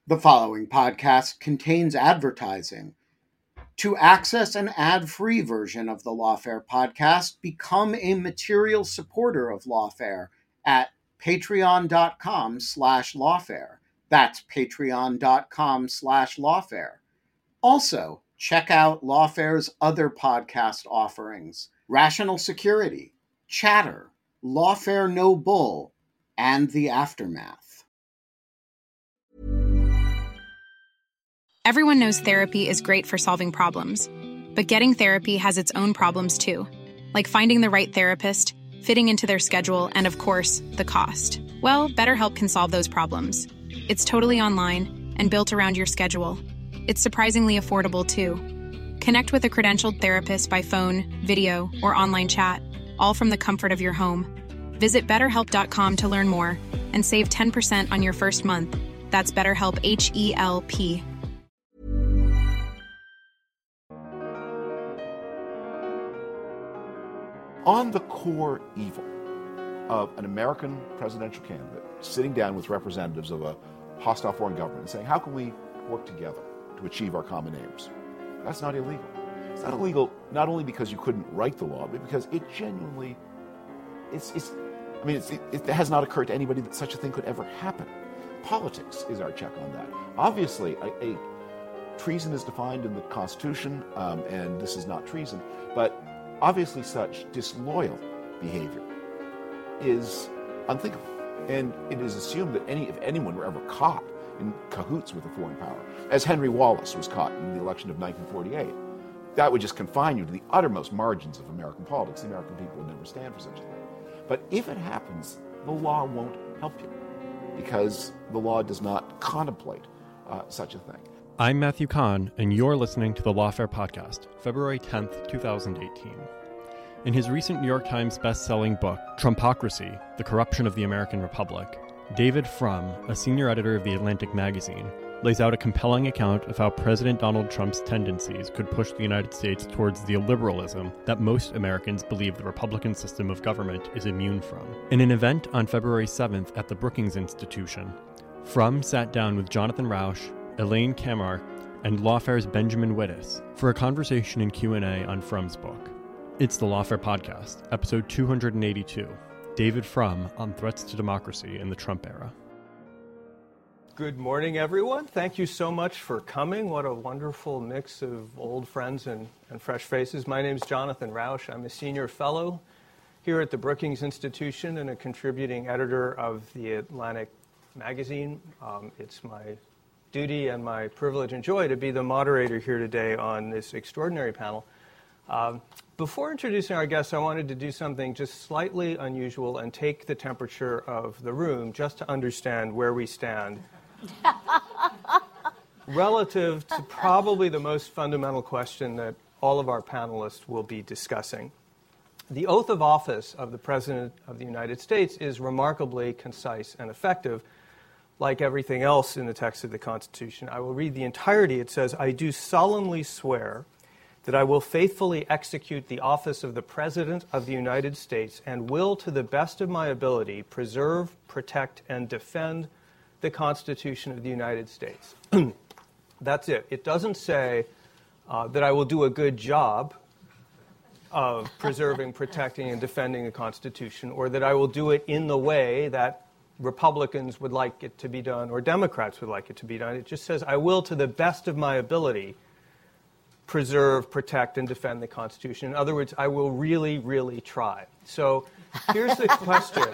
The following podcast contains advertising. To access an ad-free version of the Lawfare podcast, become a material supporter of Lawfare at patreon.com/lawfare. That's patreon.com/lawfare. Also, check out Lawfare's other podcast offerings: Rational Security, Chatter, Lawfare No Bull, and The Aftermath. Everyone knows therapy is great for solving problems, but getting therapy has its own problems too, like finding the right therapist, fitting into their schedule, and of course, the cost. Well, BetterHelp can solve those problems. It's totally online and built around your schedule. It's surprisingly affordable too. Connect with a credentialed therapist by phone, video, or online chat, all from the comfort of your home. Visit BetterHelp.com to learn more and save 10% on your first month. That's BetterHelp, H-E-L-P. On the core evil of an American presidential candidate sitting down with representatives of a hostile foreign government and saying, how can we work together to achieve our common aims? That's not illegal. It's not illegal not only because you couldn't write the law, but because it genuinely, it has not occurred to anybody that such a thing could ever happen. Politics is our check on that. Obviously, treason is defined in the Constitution, and this is not treason, but obviously such disloyal behavior is unthinkable. And it is assumed that if anyone were ever caught in cahoots with a foreign power, as Henry Wallace was caught in the election of 1948, that would just confine you to the uttermost margins of American politics. The American people would never stand for such a thing. But if it happens, the law won't help you, because the law does not contemplate such a thing. I'm Matthew Kahn, and you're listening to the Lawfare Podcast, February 10th, 2018. In his recent New York Times best-selling book, Trumpocracy, The Corruption of the American Republic, David Frum, a senior editor of The Atlantic magazine, lays out a compelling account of how President Donald Trump's tendencies could push the United States towards the illiberalism that most Americans believe the Republican system of government is immune from. In an event on February 7th at the Brookings Institution, Frum sat down with Jonathan Rauch, Elaine Kamarck, and Lawfare's Benjamin Wittes for a conversation and Q&A on Frum's book. It's the Lawfare Podcast, episode 282, David Frum on Threats to Democracy in the Trump Era. Good morning, everyone. Thank you so much for coming. What a wonderful mix of old friends and fresh faces. My name is Jonathan Rauch. I'm a senior fellow here at the Brookings Institution and a contributing editor of The Atlantic magazine. It's my duty and my privilege and joy to be the moderator here today on this extraordinary panel. Before introducing our guests, I wanted to do something just slightly unusual and take the temperature of the room just to understand where we stand relative to probably the most fundamental question that all of our panelists will be discussing. The oath of office of the President of the United States is remarkably concise and effective. Like everything else in the text of the Constitution, I will read the entirety. It says, I do solemnly swear that I will faithfully execute the office of the President of the United States and will, to the best of my ability, preserve, protect, and defend the Constitution of the United States. That's it. It doesn't say that I will do a good job of preserving, protecting, and defending the Constitution, or that I will do it in the way that Republicans would like it to be done or Democrats would like it to be done. It just says, I will, to the best of my ability, preserve, protect, and defend the Constitution. In other words, I will really, really try. So here's the question.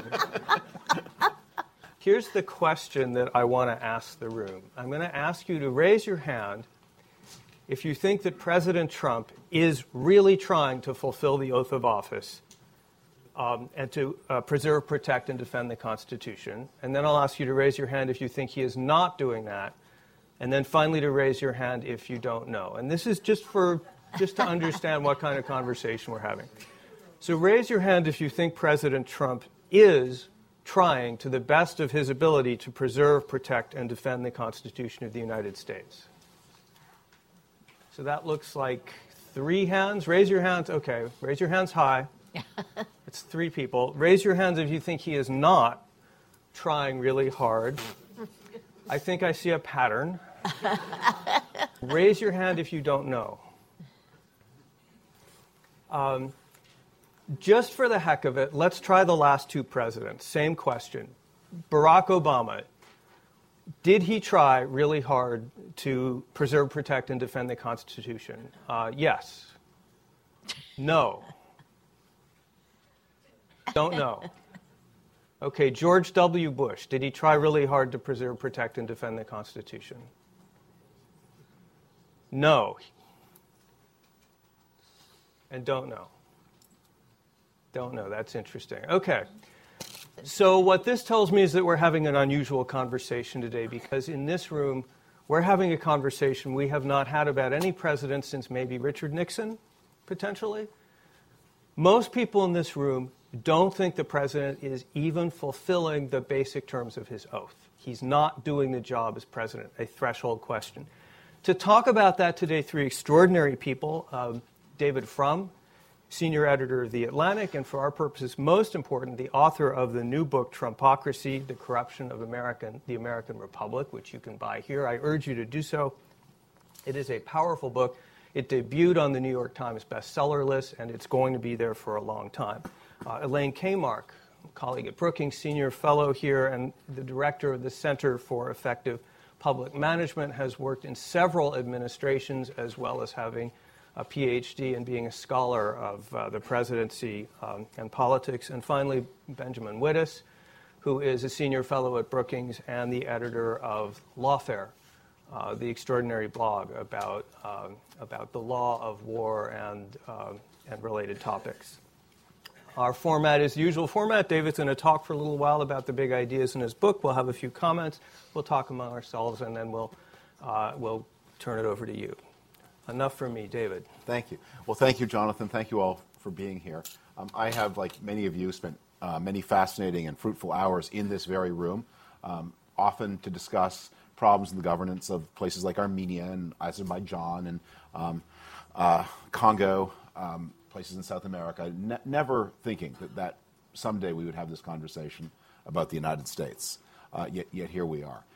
Here's the question that I want to ask the room. I'm going to ask you to raise your hand if you think that President Trump is really trying to fulfill the oath of office and to preserve, protect, and defend the Constitution. And then I'll ask you to raise your hand if you think he is not doing that. And then finally to raise your hand if you don't know. And this is just to understand what kind of conversation we're having. So raise your hand if you think President Trump is trying to the best of his ability to preserve, protect, and defend the Constitution of the United States. So that looks like 3 hands. Raise your hands. Okay, raise your hands high. It's 3 people. Raise your hands if you think he is not trying really hard I think I see a pattern. Raise your hand if you don't know. Just for the heck of it, let's try the last two presidents. Same question. Barack Obama, did he try really hard to preserve, protect, and defend the Constitution? Yes. No. Don't know. Okay, George W. Bush, did he try really hard to preserve, protect, and defend the Constitution? No. And don't know. Don't know. That's interesting. Okay. So what this tells me is that we're having an unusual conversation today, because in this room, we're having a conversation we have not had about any president since maybe Richard Nixon, potentially. Most people in this room don't think the president is even fulfilling the basic terms of his oath. He's not doing the job as president, a threshold question. To talk about that today, three extraordinary people, David Frum, senior editor of The Atlantic, and for our purposes, most important, the author of the new book, Trumpocracy, The Corruption of the American Republic, which you can buy here. I urge you to do so. It is a powerful book. It debuted on the New York Times bestseller list, and it's going to be there for a long time. Elaine Kamarck, colleague at Brookings, senior fellow here, and the director of the Center for Effective Public Management, has worked in several administrations, as well as having a PhD and being a scholar of the presidency and politics. And finally, Benjamin Wittes, who is a senior fellow at Brookings and the editor of Lawfare, the extraordinary blog about the law of war and related topics. Our format is the usual format. David's going to talk for a little while about the big ideas in his book. We'll have a few comments. We'll talk among ourselves, and then we'll turn it over to you. Enough from me, David. Thank you. Well, thank you, Jonathan. Thank you all for being here. I have, like many of you, spent many fascinating and fruitful hours in this very room, often to discuss problems in the governance of places like Armenia and Azerbaijan and Congo, places in South America, never thinking that someday we would have this conversation about the United States. Yet here we are.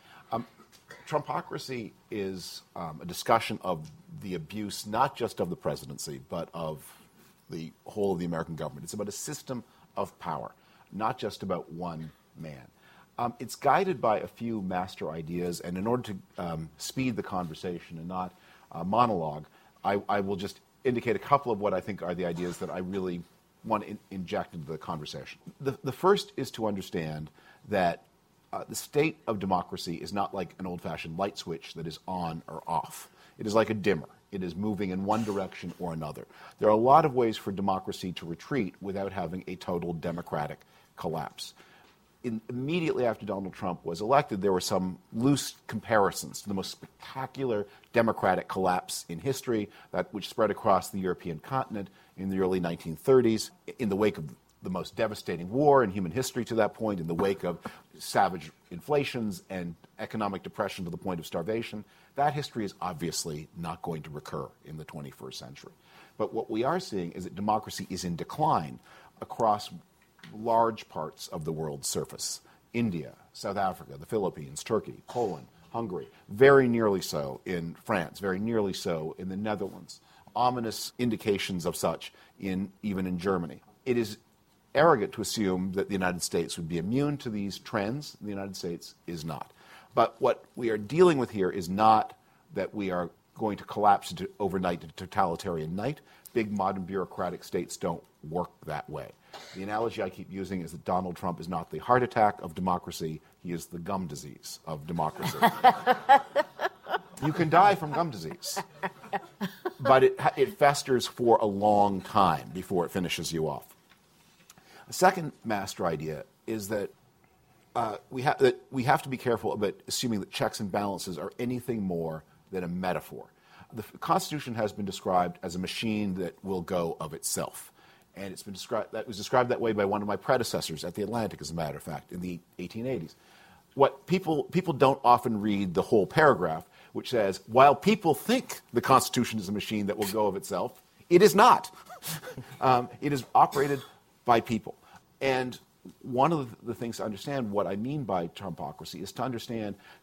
Trumpocracy is a discussion of the abuse, not just of the presidency, but of the whole of the American government. It's about a system of power, not just about one man. It's guided by a few master ideas, and in order to speed the conversation and not monologue, I will just indicate a couple of what I think are the ideas that I really want to inject into the conversation. The first is to understand that the state of democracy is not like an old-fashioned light switch that is on or off. It is like a dimmer. It is moving in one direction or another. There are a lot of ways for democracy to retreat without having a total democratic collapse. Immediately after Donald Trump was elected, there were some loose comparisons to the most spectacular democratic collapse in history, which spread across the European continent in the early 1930s, in the wake of the most devastating war in human history to that point, in the wake of savage inflations and economic depression to the point of starvation. That history is obviously not going to recur in the 21st century. But what we are seeing is that democracy is in decline across large parts of the world's surface. India, South Africa, the Philippines, Turkey, Poland, Hungary, very nearly so in France, very nearly so in the Netherlands. Ominous indications of such even in Germany. It is arrogant to assume that the United States would be immune to these trends. The United States is not. But what we are dealing with here is not that we are going to collapse overnight to totalitarian night. Big modern bureaucratic states don't work that way. The analogy I keep using is that Donald Trump is not the heart attack of democracy, he is the gum disease of democracy. You can die from gum disease, but it festers for a long time before it finishes you off. A second master idea is that we have to be careful about assuming that checks and balances are anything more than a metaphor. The Constitution has been described as a machine that will go of itself. And it's been described that way by one of my predecessors at The Atlantic, as a matter of fact, in the 1880s. What people don't often read the whole paragraph, which says, while people think the Constitution is a machine that will go of itself, it is not. It is operated by people. And one of the things to understand what I mean by Trumpocracy is to understand that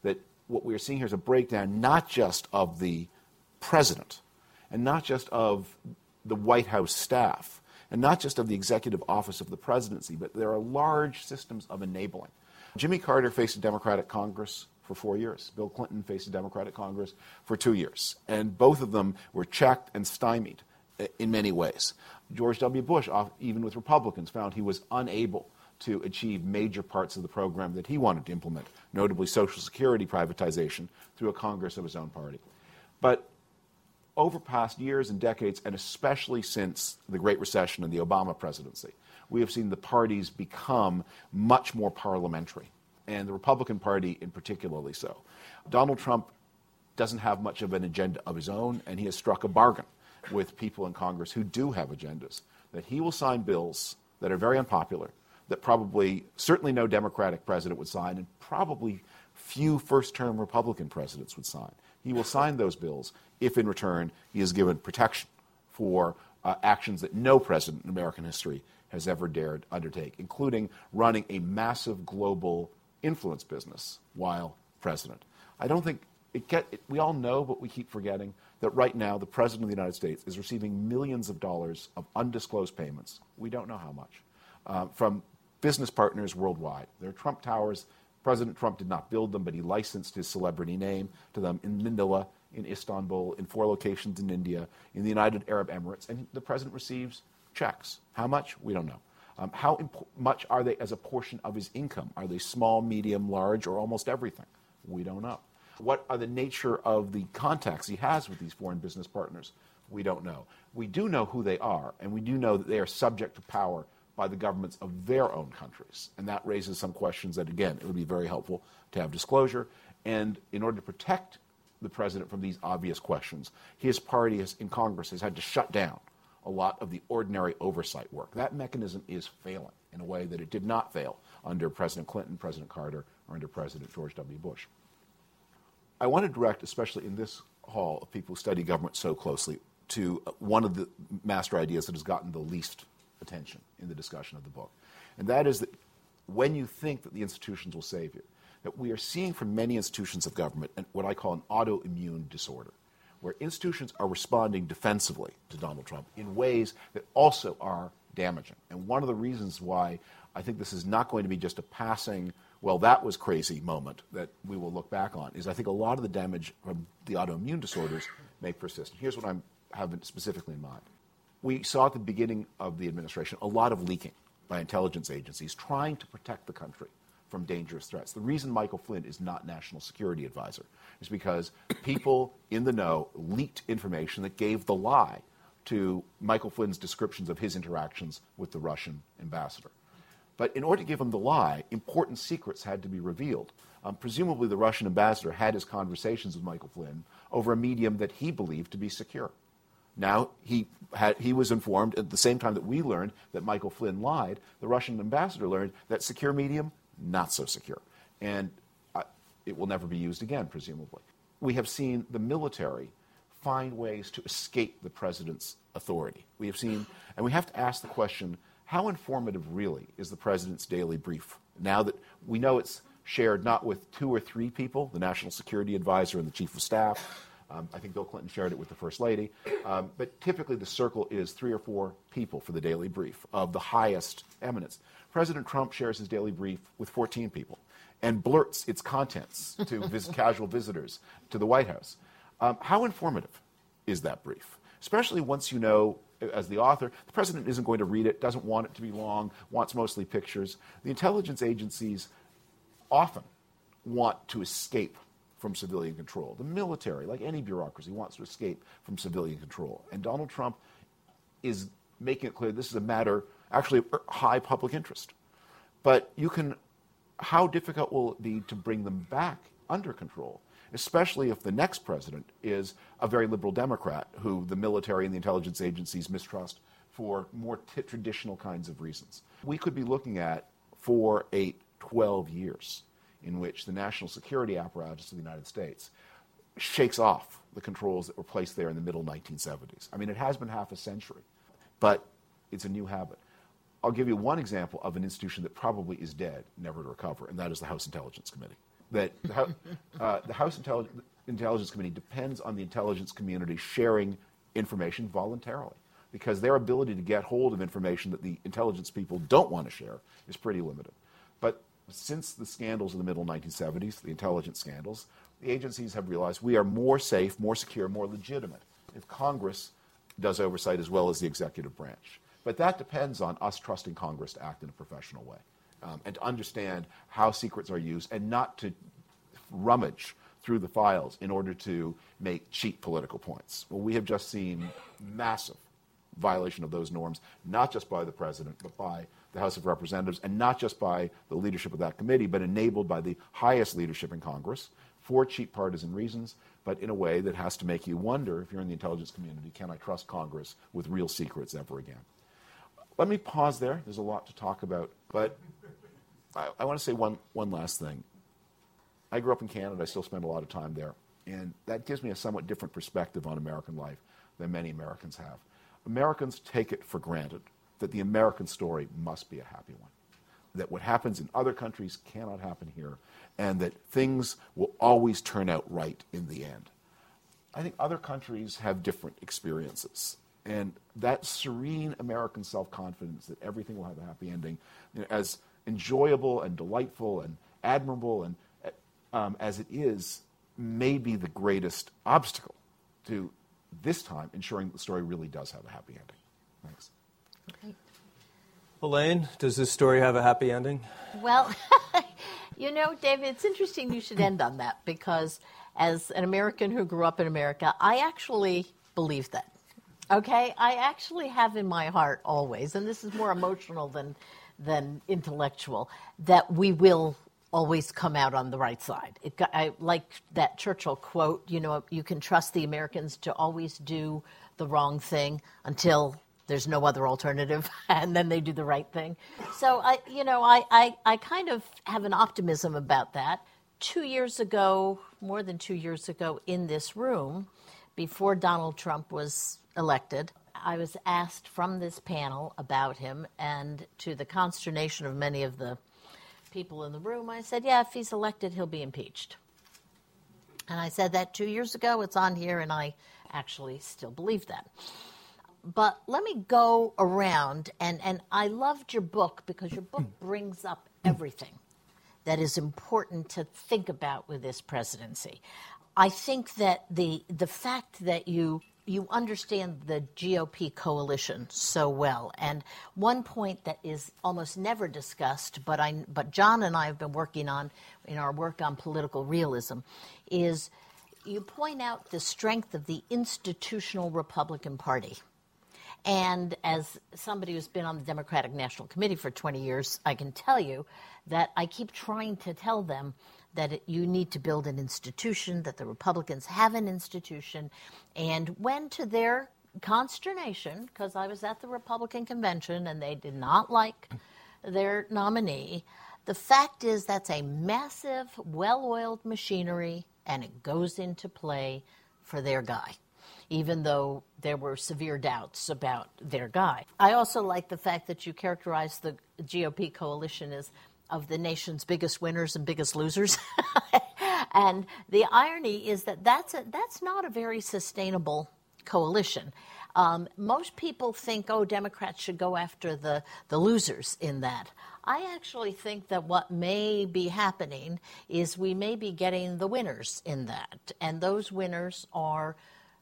what we're seeing here is a breakdown not just of the president and not just of the White House staff and not just of the executive office of the presidency, but there are large systems of enabling. Jimmy Carter faced a Democratic Congress for 4 years. Bill Clinton faced a Democratic Congress for 2 years. And both of them were checked and stymied in many ways. George W. Bush, even with Republicans, found he was unable to achieve major parts of the program that he wanted to implement, notably Social Security privatization, through a Congress of his own party. But over past years and decades, and especially since the Great Recession and the Obama presidency, we have seen the parties become much more parliamentary, and the Republican Party in particularly so. Donald Trump doesn't have much of an agenda of his own, and he has struck a bargain with people in Congress who do have agendas, that he will sign bills that are very unpopular, that probably, certainly no Democratic president would sign, and probably few first-term Republican presidents would sign. He will sign those bills if, in return, he is given protection for actions that no president in American history has ever dared undertake, including running a massive global influence business while president. I don't think we all know, but we keep forgetting that right now the president of the United States is receiving millions of dollars of undisclosed payments. We don't know how much from business partners worldwide. There are Trump Towers. President Trump did not build them, but he licensed his celebrity name to them in Manila, in Istanbul, in 4 locations in India, in the United Arab Emirates, and the president receives checks. How much? We don't know. How much are they as a portion of his income? Are they small, medium, large, or almost everything? We don't know. What are the nature of the contacts he has with these foreign business partners? We don't know. We do know who they are, and we do know that they are subject to power by the governments of their own countries. And that raises some questions that, again, it would be very helpful to have disclosure. And in order to protect the president from these obvious questions, his party in Congress has had to shut down a lot of the ordinary oversight work. That mechanism is failing in a way that it did not fail under President Clinton, President Carter, or under President George W. Bush. I want to direct, especially in this hall of people who study government so closely, to one of the master ideas that has gotten the least attention in the discussion of the book. And that is that when you think that the institutions will save you, that we are seeing from many institutions of government what I call an autoimmune disorder, where institutions are responding defensively to Donald Trump in ways that also are damaging. And one of the reasons why I think this is not going to be just a passing, well, that was crazy moment that we will look back on, is I think a lot of the damage from the autoimmune disorders may persist. Here's what I'm having specifically in mind. We saw at the beginning of the administration a lot of leaking by intelligence agencies trying to protect the country from dangerous threats. The reason Michael Flynn is not National Security Advisor is because people in the know leaked information that gave the lie to Michael Flynn's descriptions of his interactions with the Russian ambassador. But in order to give him the lie, important secrets had to be revealed. Presumably the Russian ambassador had his conversations with Michael Flynn over a medium that he believed to be secure. Now, he was informed at the same time that we learned that Michael Flynn lied, the Russian ambassador learned that secure medium, not so secure. And it will never be used again, presumably. We have seen the military find ways to escape the president's authority. We have seen, and we have to ask the question, how informative really is the president's daily brief? Now that we know it's shared not with 2 or 3 people, the National Security Advisor and the Chief of Staff. I think Bill Clinton shared it with the First Lady. But typically the circle is 3 or 4 people for the daily brief of the highest eminence. President Trump shares his daily brief with 14 people and blurts its contents to casual visitors to the White House. How informative is that brief? Especially once you know, as the author, the president isn't going to read it, doesn't want it to be long, wants mostly pictures. The intelligence agencies often want to escape from civilian control. The military, like any bureaucracy, wants to escape from civilian control. And Donald Trump is making it clear this is a matter actually of high public interest. But how difficult will it be to bring them back under control, especially if the next president is a very liberal Democrat who the military and the intelligence agencies mistrust for more traditional kinds of reasons. We could be looking at 4, 8, 12 years in which the national security apparatus of the United States shakes off the controls that were placed there in the middle 1970s. I mean, it has been half a century, but it's a new habit. I'll give you one example of an institution that probably is dead, never to recover, and that is the House Intelligence Committee. that the House Intelligence Committee depends on the intelligence community sharing information voluntarily, because their ability to get hold of information that the intelligence people don't want to share is pretty limited. But since the scandals in the middle 1970s, the intelligence scandals, the agencies have realized we are more safe, more secure, more legitimate if Congress does oversight as well as the executive branch. But that depends on us trusting Congress to act in a professional way and to understand how secrets are used and not to rummage through the files in order to make cheap political points. Well, we have just seen massive violation of those norms, not just by the president, but by the House of Representatives, and not just by the leadership of that committee, but enabled by the highest leadership in Congress for cheap partisan reasons, but in a way that has to make you wonder, if you're in the intelligence community, can I trust Congress with real secrets ever again? Let me pause there. There's a lot to talk about, but I want to say one last thing. I grew up in Canada. I still spend a lot of time there, and that gives me a somewhat different perspective on American life than many Americans have. Americans take it for granted that the American story must be a happy one, that what happens in other countries cannot happen here, and that things will always turn out right in the end. I think other countries have different experiences, and that serene American self-confidence that everything will have a happy ending, as enjoyable and delightful and admirable and as it is, may be the greatest obstacle to this time ensuring that the story really does have a happy ending. Thanks. Great. Elaine, does this story have a happy ending? Well, David, it's interesting you should end on that, because as an American who grew up in America, I actually believe that. Okay? I actually have in my heart always, and this is more emotional than intellectual, that we will always come out on the right side. I like that Churchill quote, you can trust the Americans to always do the wrong thing until there's no other alternative, and then they do the right thing. So I kind of have an optimism about that. 2 years ago, more than 2 years ago, in this room, before Donald Trump was elected, I was asked from this panel about him, and to the consternation of many of the people in the room, I said, yeah, if he's elected, he'll be impeached. And I said that 2 years ago. It's on here, and I actually still believe that. But let me go around, and I loved your book because your book brings up everything that is important to think about with this presidency. I think that the fact that you understand the GOP coalition so well, and one point that is almost never discussed, but John and I have been working on in our work on political realism, is you point out the strength of the institutional Republican Party. And as somebody who's been on the Democratic National Committee for 20 years, I can tell you that I keep trying to tell them that you need to build an institution, that the Republicans have an institution. And when, to their consternation, because I was at the Republican convention and they did not like their nominee, the fact is that's a massive, well-oiled machinery, and it goes into play for their guy, even though there were severe doubts about their guy. I also like the fact that you characterize the GOP coalition as of the nation's biggest winners and biggest losers. And the irony is that that's not a very sustainable coalition. Most people think, Democrats should go after the losers in that. I actually think that what may be happening is we may be getting the winners in that. And those winners are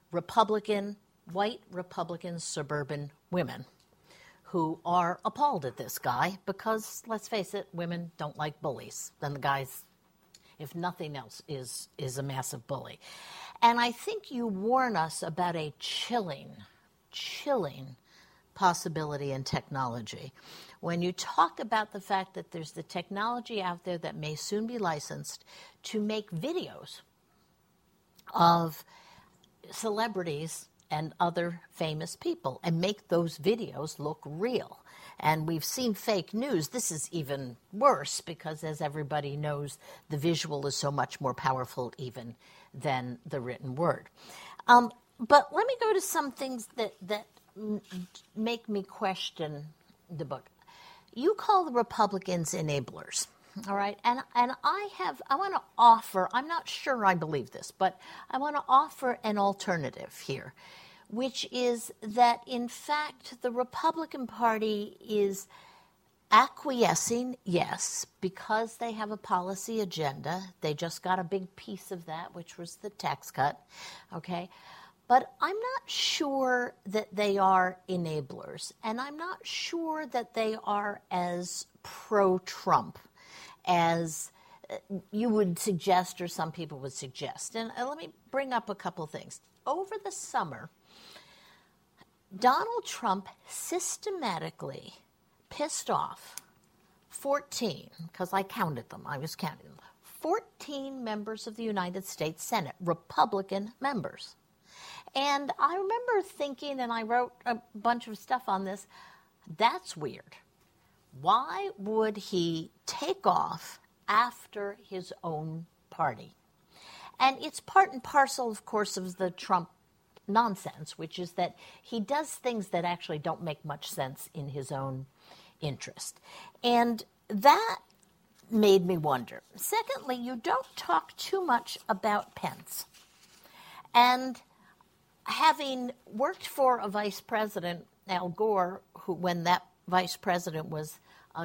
white Republican suburban women who are appalled at this guy because, let's face it, women don't like bullies. Then the guy's, if nothing else, is a massive bully. And I think you warn us about a chilling possibility in technology. When you talk about the fact that there's the technology out there that may soon be licensed to make videos of celebrities and other famous people and make those videos look real. And we've seen fake news. This is even worse because, as everybody knows, the visual is so much more powerful even than the written word. But let me go to some things that make me question the book. You call the Republicans enablers, All right, and I want to offer, I'm not sure I believe this, but I want to offer an alternative here, which is that, in fact, the Republican Party is acquiescing, yes, because they have a policy agenda. They just got a big piece of that, which was the tax cut, okay? But I'm not sure that they are enablers, and I'm not sure that they are as pro-Trump as you would suggest or some people would suggest. And let me bring up a couple of things. Over the summer, Donald Trump systematically pissed off 14, because I counted them, I was counting them, 14 members of the United States Senate, Republican members. And I remember thinking, and I wrote a bunch of stuff on this, that's weird. Why would he take off after his own party? And it's part and parcel, of course, of the Trump nonsense, which is that he does things that actually don't make much sense in his own interest. And that made me wonder. Secondly, you don't talk too much about Pence. And having worked for a vice president, Al Gore, who, when that vice president was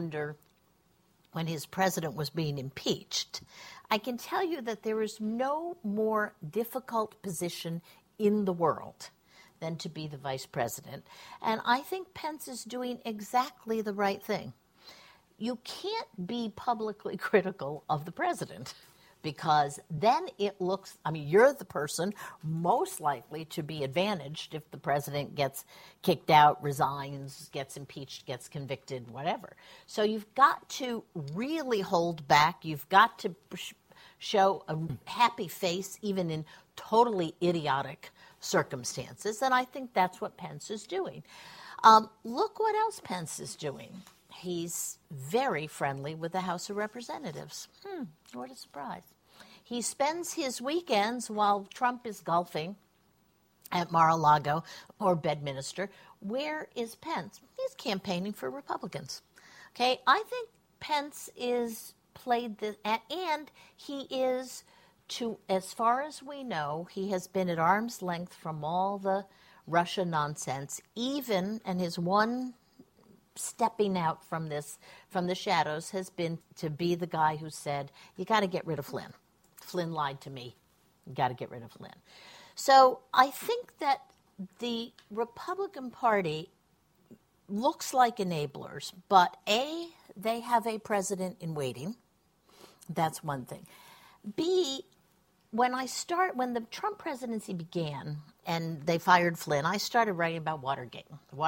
when his president was being impeached, I can tell you that there is no more difficult position in the world than to be the vice president. And I think Pence is doing exactly the right thing. You can't be publicly critical of the president, because then it looks, you're the person most likely to be advantaged if the president gets kicked out, resigns, gets impeached, gets convicted, whatever. So you've got to really hold back. You've got to show a happy face even in totally idiotic circumstances, and I think that's what Pence is doing. Look what else Pence is doing. He's very friendly with the House of Representatives. What a surprise. He spends his weekends while Trump is golfing at Mar-a-Lago or Bedminster. Where is Pence? He's campaigning for Republicans. Okay, I think Pence is played this, and he is, to as far as we know, he has been at arm's length from all the Russia nonsense, even, and his one stepping out from the shadows has been to be the guy who said, you got to get rid of Flynn. Flynn lied to me. You got to get rid of Flynn. So I think that the Republican Party looks like enablers, but A, they have a president in waiting. That's one thing. B, when the Trump presidency began and they fired Flynn, I started writing about Watergate.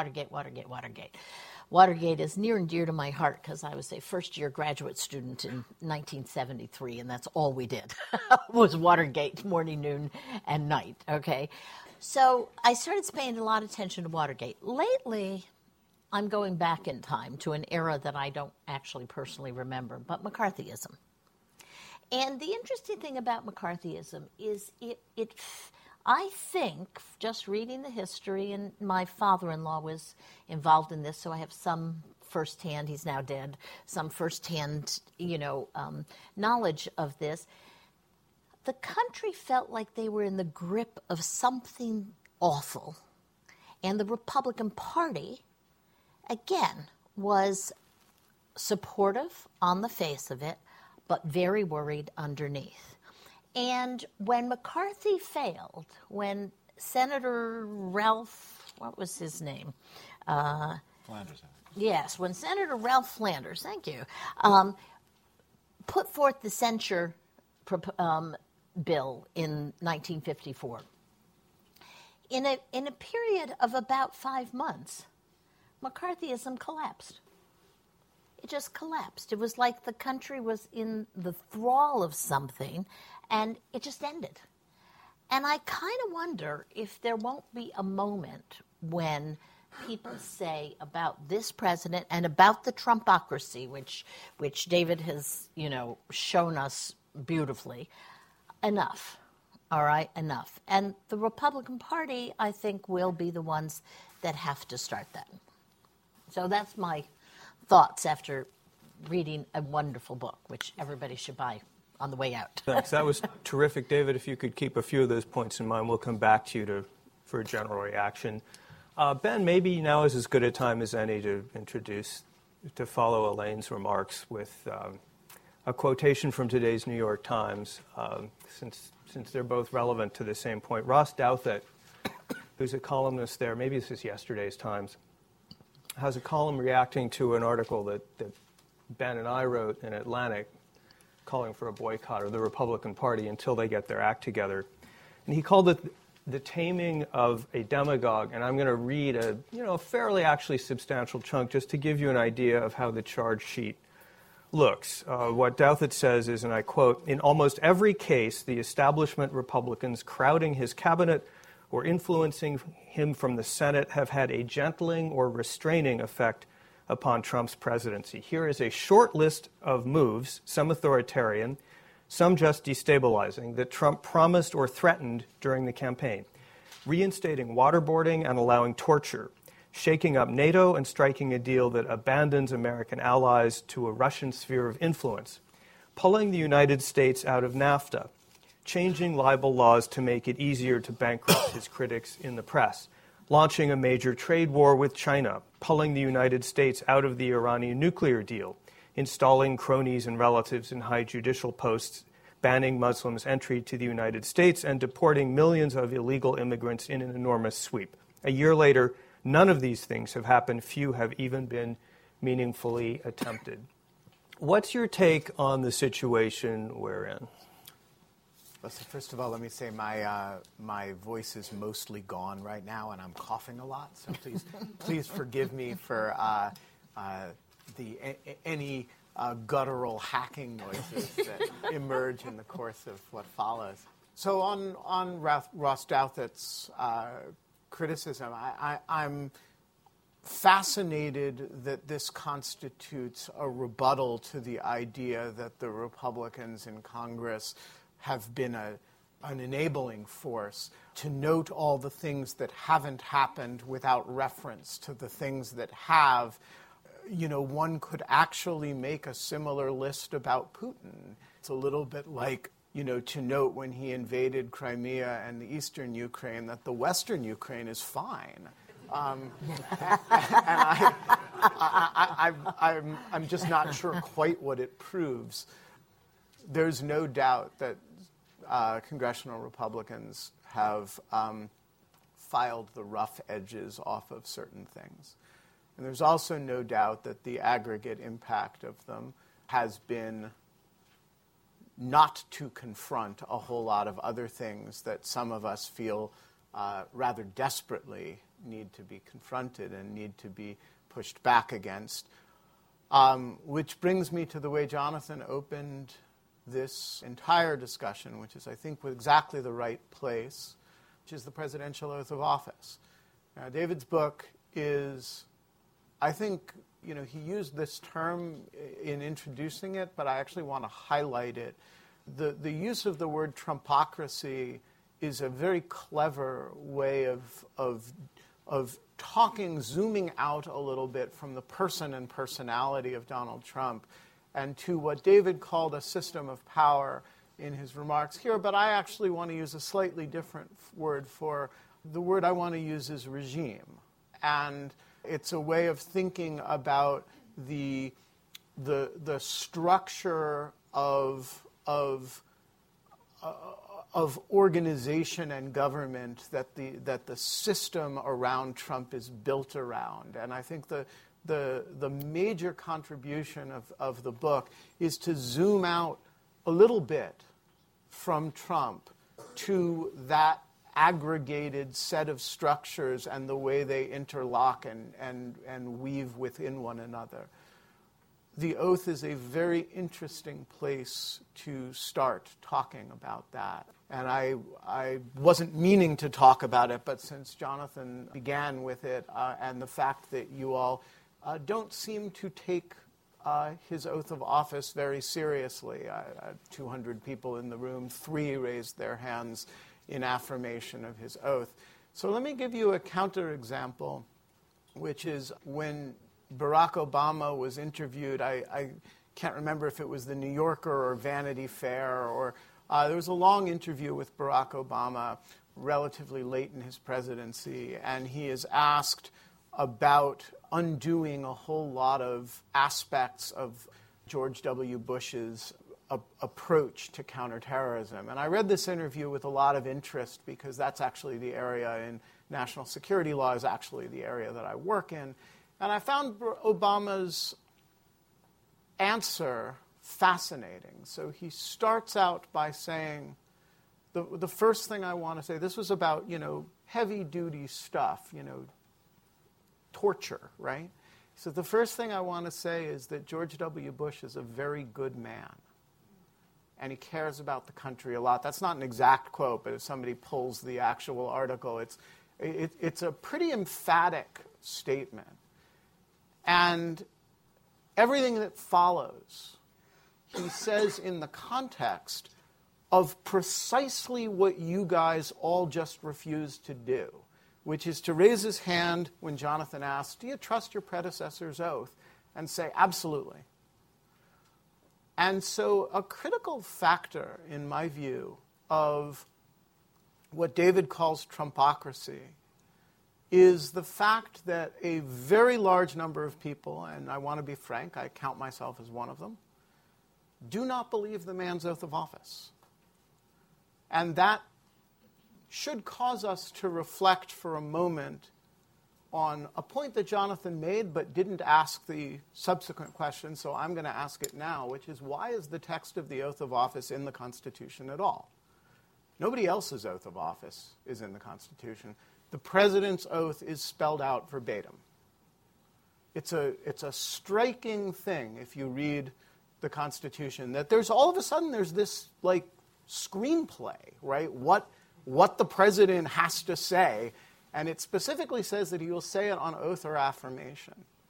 Watergate is near and dear to my heart because I was a first-year graduate student in 1973, and that's all we did was Watergate, morning, noon, and night, okay? So I started paying a lot of attention to Watergate. Lately, I'm going back in time to an era that I don't actually personally remember, but McCarthyism. And the interesting thing about McCarthyism is I think, just reading the history, and my father-in-law was involved in this, so I have some firsthand, he's now dead, some firsthand, knowledge of this. The country felt like they were in the grip of something awful. And the Republican Party, again, was supportive on the face of it, but very worried underneath. And when McCarthy failed, when Senator Ralph, what was his name? Flanders. Yes, when Senator Ralph Flanders, thank you, put forth the censure bill in 1954, in a period of about 5 months, McCarthyism collapsed. It just collapsed. It was like the country was in the thrall of something, and it just ended. And I kind of wonder if there won't be a moment when people say about this president and about the Trumpocracy, which David has, shown us beautifully, enough. All right, enough. And the Republican Party, I think, will be the ones that have to start that. So that's my thoughts after reading a wonderful book, which everybody should buy on the way out. Thanks. That was terrific. David, if you could keep a few of those points in mind, we'll come back to you for a general reaction. Ben, maybe now is as good a time as any to follow Elaine's remarks with a quotation from today's New York Times, since they're both relevant to the same point. Ross Douthat, who's a columnist there, maybe this is yesterday's Times, has a column reacting to an article that Ben and I wrote in Atlantic calling for a boycott of the Republican Party until they get their act together. And he called it the taming of a demagogue. And I'm going to read a fairly actually substantial chunk just to give you an idea of how the charge sheet looks. What Douthat says is, and I quote, "In almost every case, the establishment Republicans crowding his cabinet or influencing him from the Senate have had a gentling or restraining effect upon Trump's presidency. Here is a short list of moves, some authoritarian, some just destabilizing, that Trump promised or threatened during the campaign. Reinstating waterboarding and allowing torture, shaking up NATO and striking a deal that abandons American allies to a Russian sphere of influence, pulling the United States out of NAFTA, changing libel laws to make it easier to bankrupt his critics in the press, launching a major trade war with China, pulling the United States out of the Iranian nuclear deal, installing cronies and relatives in high judicial posts, banning Muslims' entry to the United States, and deporting millions of illegal immigrants in an enormous sweep. A year later, none of these things have happened. Few have even been meaningfully attempted." What's your take on the situation we're in? Well, so first of all, let me say my voice is mostly gone right now, and I'm coughing a lot. So please forgive me for any guttural hacking noises that emerge in the course of what follows. So on Ross Douthat's criticism, I'm fascinated that this constitutes a rebuttal to the idea that the Republicans in Congress have been an enabling force to note all the things that haven't happened without reference to the things that have. One could actually make a similar list about Putin. It's a little bit like, to note when he invaded Crimea and the eastern Ukraine that the western Ukraine is fine. And I'm just not sure quite what it proves. There's no doubt that congressional Republicans have filed the rough edges off of certain things. And there's also no doubt that the aggregate impact of them has been not to confront a whole lot of other things that some of us feel rather desperately need to be confronted and need to be pushed back against. Which brings me to the way Jonathan opened this entire discussion, which is, I think, exactly the right place, which is the presidential oath of office. Now, David's book is, I think, he used this term in introducing it, but I actually want to highlight it. The use of the word Trumpocracy is a very clever way of talking, zooming out a little bit from the person and personality of Donald Trump and to what David called a system of power in his remarks here. But I actually want to use a slightly different word for the word I want to use is regime. And it's a way of thinking about the structure of organization and government that the system around Trump is built around. And I think the major contribution of the book is to zoom out a little bit from Trump to that aggregated set of structures and the way they interlock and weave within one another. The oath is a very interesting place to start talking about that. And I wasn't meaning to talk about it, but since Jonathan began with it and the fact that you all don't seem to take his oath of office very seriously. 200 people in the room, 3 raised their hands in affirmation of his oath. So let me give you a counterexample, which is when Barack Obama was interviewed. I can't remember if it was the New Yorker or Vanity Fair, or there was a long interview with Barack Obama relatively late in his presidency, and he is asked about undoing a whole lot of aspects of George W. Bush's approach to counterterrorism. And I read this interview with a lot of interest because that's actually the area in national security law is actually the area that I work in. And I found Obama's answer fascinating. So he starts out by saying, the first thing I want to say, this was about, heavy-duty stuff, torture, right? So the first thing I want to say is that George W. Bush is a very good man, and he cares about the country a lot. That's not an exact quote, but if somebody pulls the actual article, it's a pretty emphatic statement. And everything that follows, he says in the context of precisely what you guys all just refused to do, which is to raise his hand when Jonathan asked, do you trust your predecessor's oath? And say, absolutely. And so a critical factor, in my view, of what David calls Trumpocracy is the fact that a very large number of people, and I want to be frank, I count myself as one of them, do not believe the man's oath of office. And that should cause us to reflect for a moment on a point that Jonathan made but didn't ask the subsequent question, so I'm going to ask it now, which is, why is the text of the oath of office in the Constitution at all? Nobody else's oath of office is in the Constitution. The president's oath is spelled out verbatim. It's a striking thing if you read the Constitution that there's all of a sudden there's this screenplay, right? What the president has to say, and it specifically says that he will say it on oath or affirmation.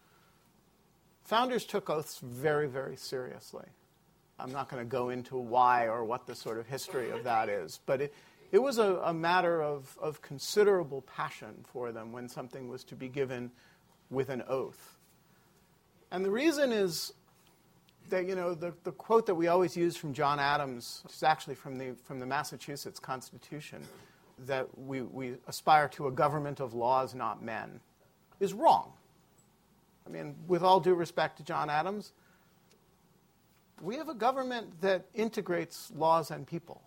Founders took oaths very, very seriously. I'm not going to go into why or what the sort of history of that is, but it was a matter of considerable passion for them when something was to be given with an oath. And the reason is that, the quote that we always use from John Adams, which is actually from the Massachusetts Constitution, that we aspire to a government of laws, not men, is wrong. I mean, with all due respect to John Adams, we have a government that integrates laws and people.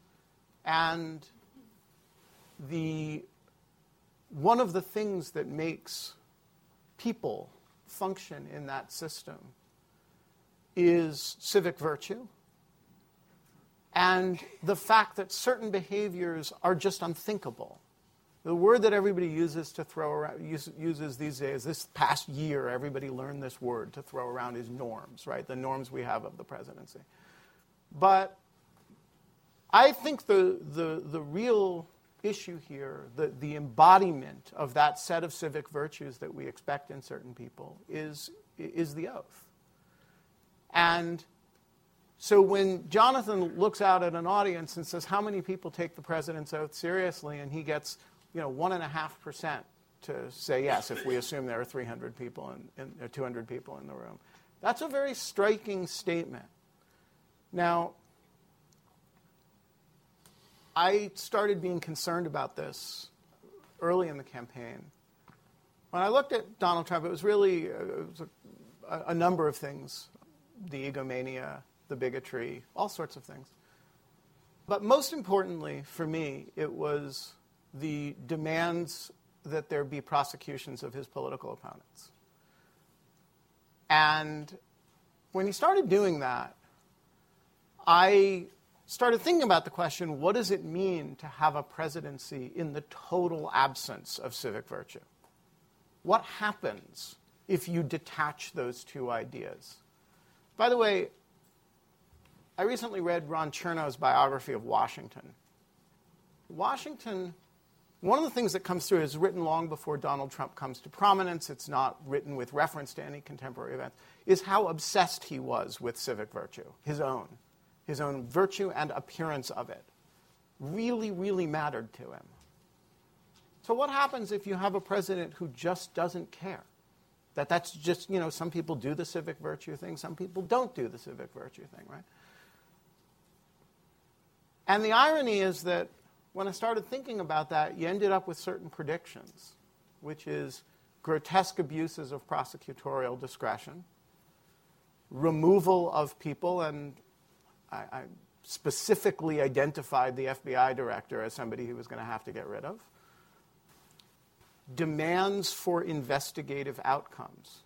And one of the things that makes people function in that system is civic virtue and the fact that certain behaviors are just unthinkable. The word that everybody uses to throw around, uses these days, this past year, everybody learned this word to throw around is norms, right? The norms we have of the presidency. But I think the real issue here, the embodiment of that set of civic virtues that we expect in certain people is the oath. And so when Jonathan looks out at an audience and says, how many people take the president's oath seriously, and he gets 1.5% to say yes, if we assume there are 300 people or 200 people in the room, that's a very striking statement. Now, I started being concerned about this early in the campaign. When I looked at Donald Trump, it was really a number of things. The egomania, the bigotry, all sorts of things. But most importantly for me, it was the demands that there be prosecutions of his political opponents. And when he started doing that, I started thinking about the question, what does it mean to have a presidency in the total absence of civic virtue? What happens if you detach those two ideas? By the way, I recently read Ron Chernow's biography of Washington. Washington, one of the things that comes through is written long before Donald Trump comes to prominence. It's not written with reference to any contemporary events, is how obsessed he was with civic virtue, his own virtue and appearance of it. Really, really mattered to him. So what happens if you have a president who just doesn't care? That's just, some people do the civic virtue thing, some people don't do the civic virtue thing, right? And the irony is that when I started thinking about that, you ended up with certain predictions, which is grotesque abuses of prosecutorial discretion, removal of people, and I specifically identified the FBI director as somebody who was going to have to get rid of, demands for investigative outcomes.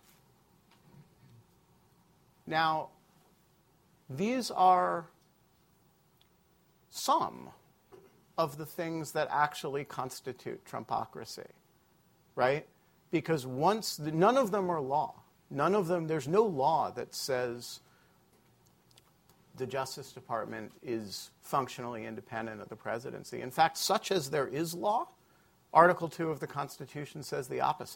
Now, these are some of the things that actually constitute Trumpocracy, right? Because none of them are law. None of them, there's no law that says the Justice Department is functionally independent of the presidency. In fact, such as there is law, Article 2 of the Constitution says the opposite.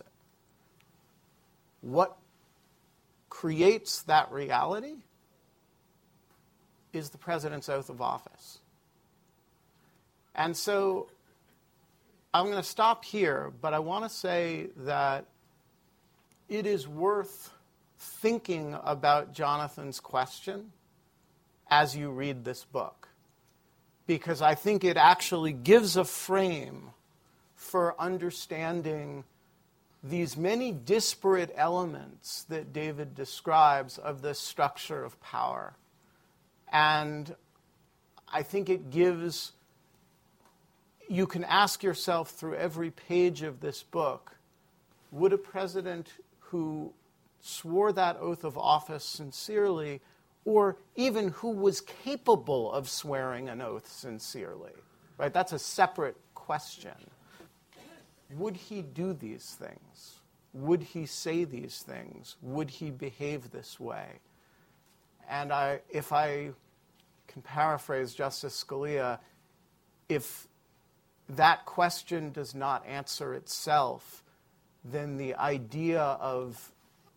What creates that reality is the president's oath of office. And so I'm going to stop here, but I want to say that it is worth thinking about Jonathan's question as you read this book, because I think it actually gives a frame for understanding these many disparate elements that David describes of this structure of power. And I think it gives, you can ask yourself through every page of this book, would a president who swore that oath of office sincerely, or even who was capable of swearing an oath sincerely, right? That's a separate question. Would he do these things? Would he say these things? Would he behave this way? And if I can paraphrase Justice Scalia, if that question does not answer itself, then the idea of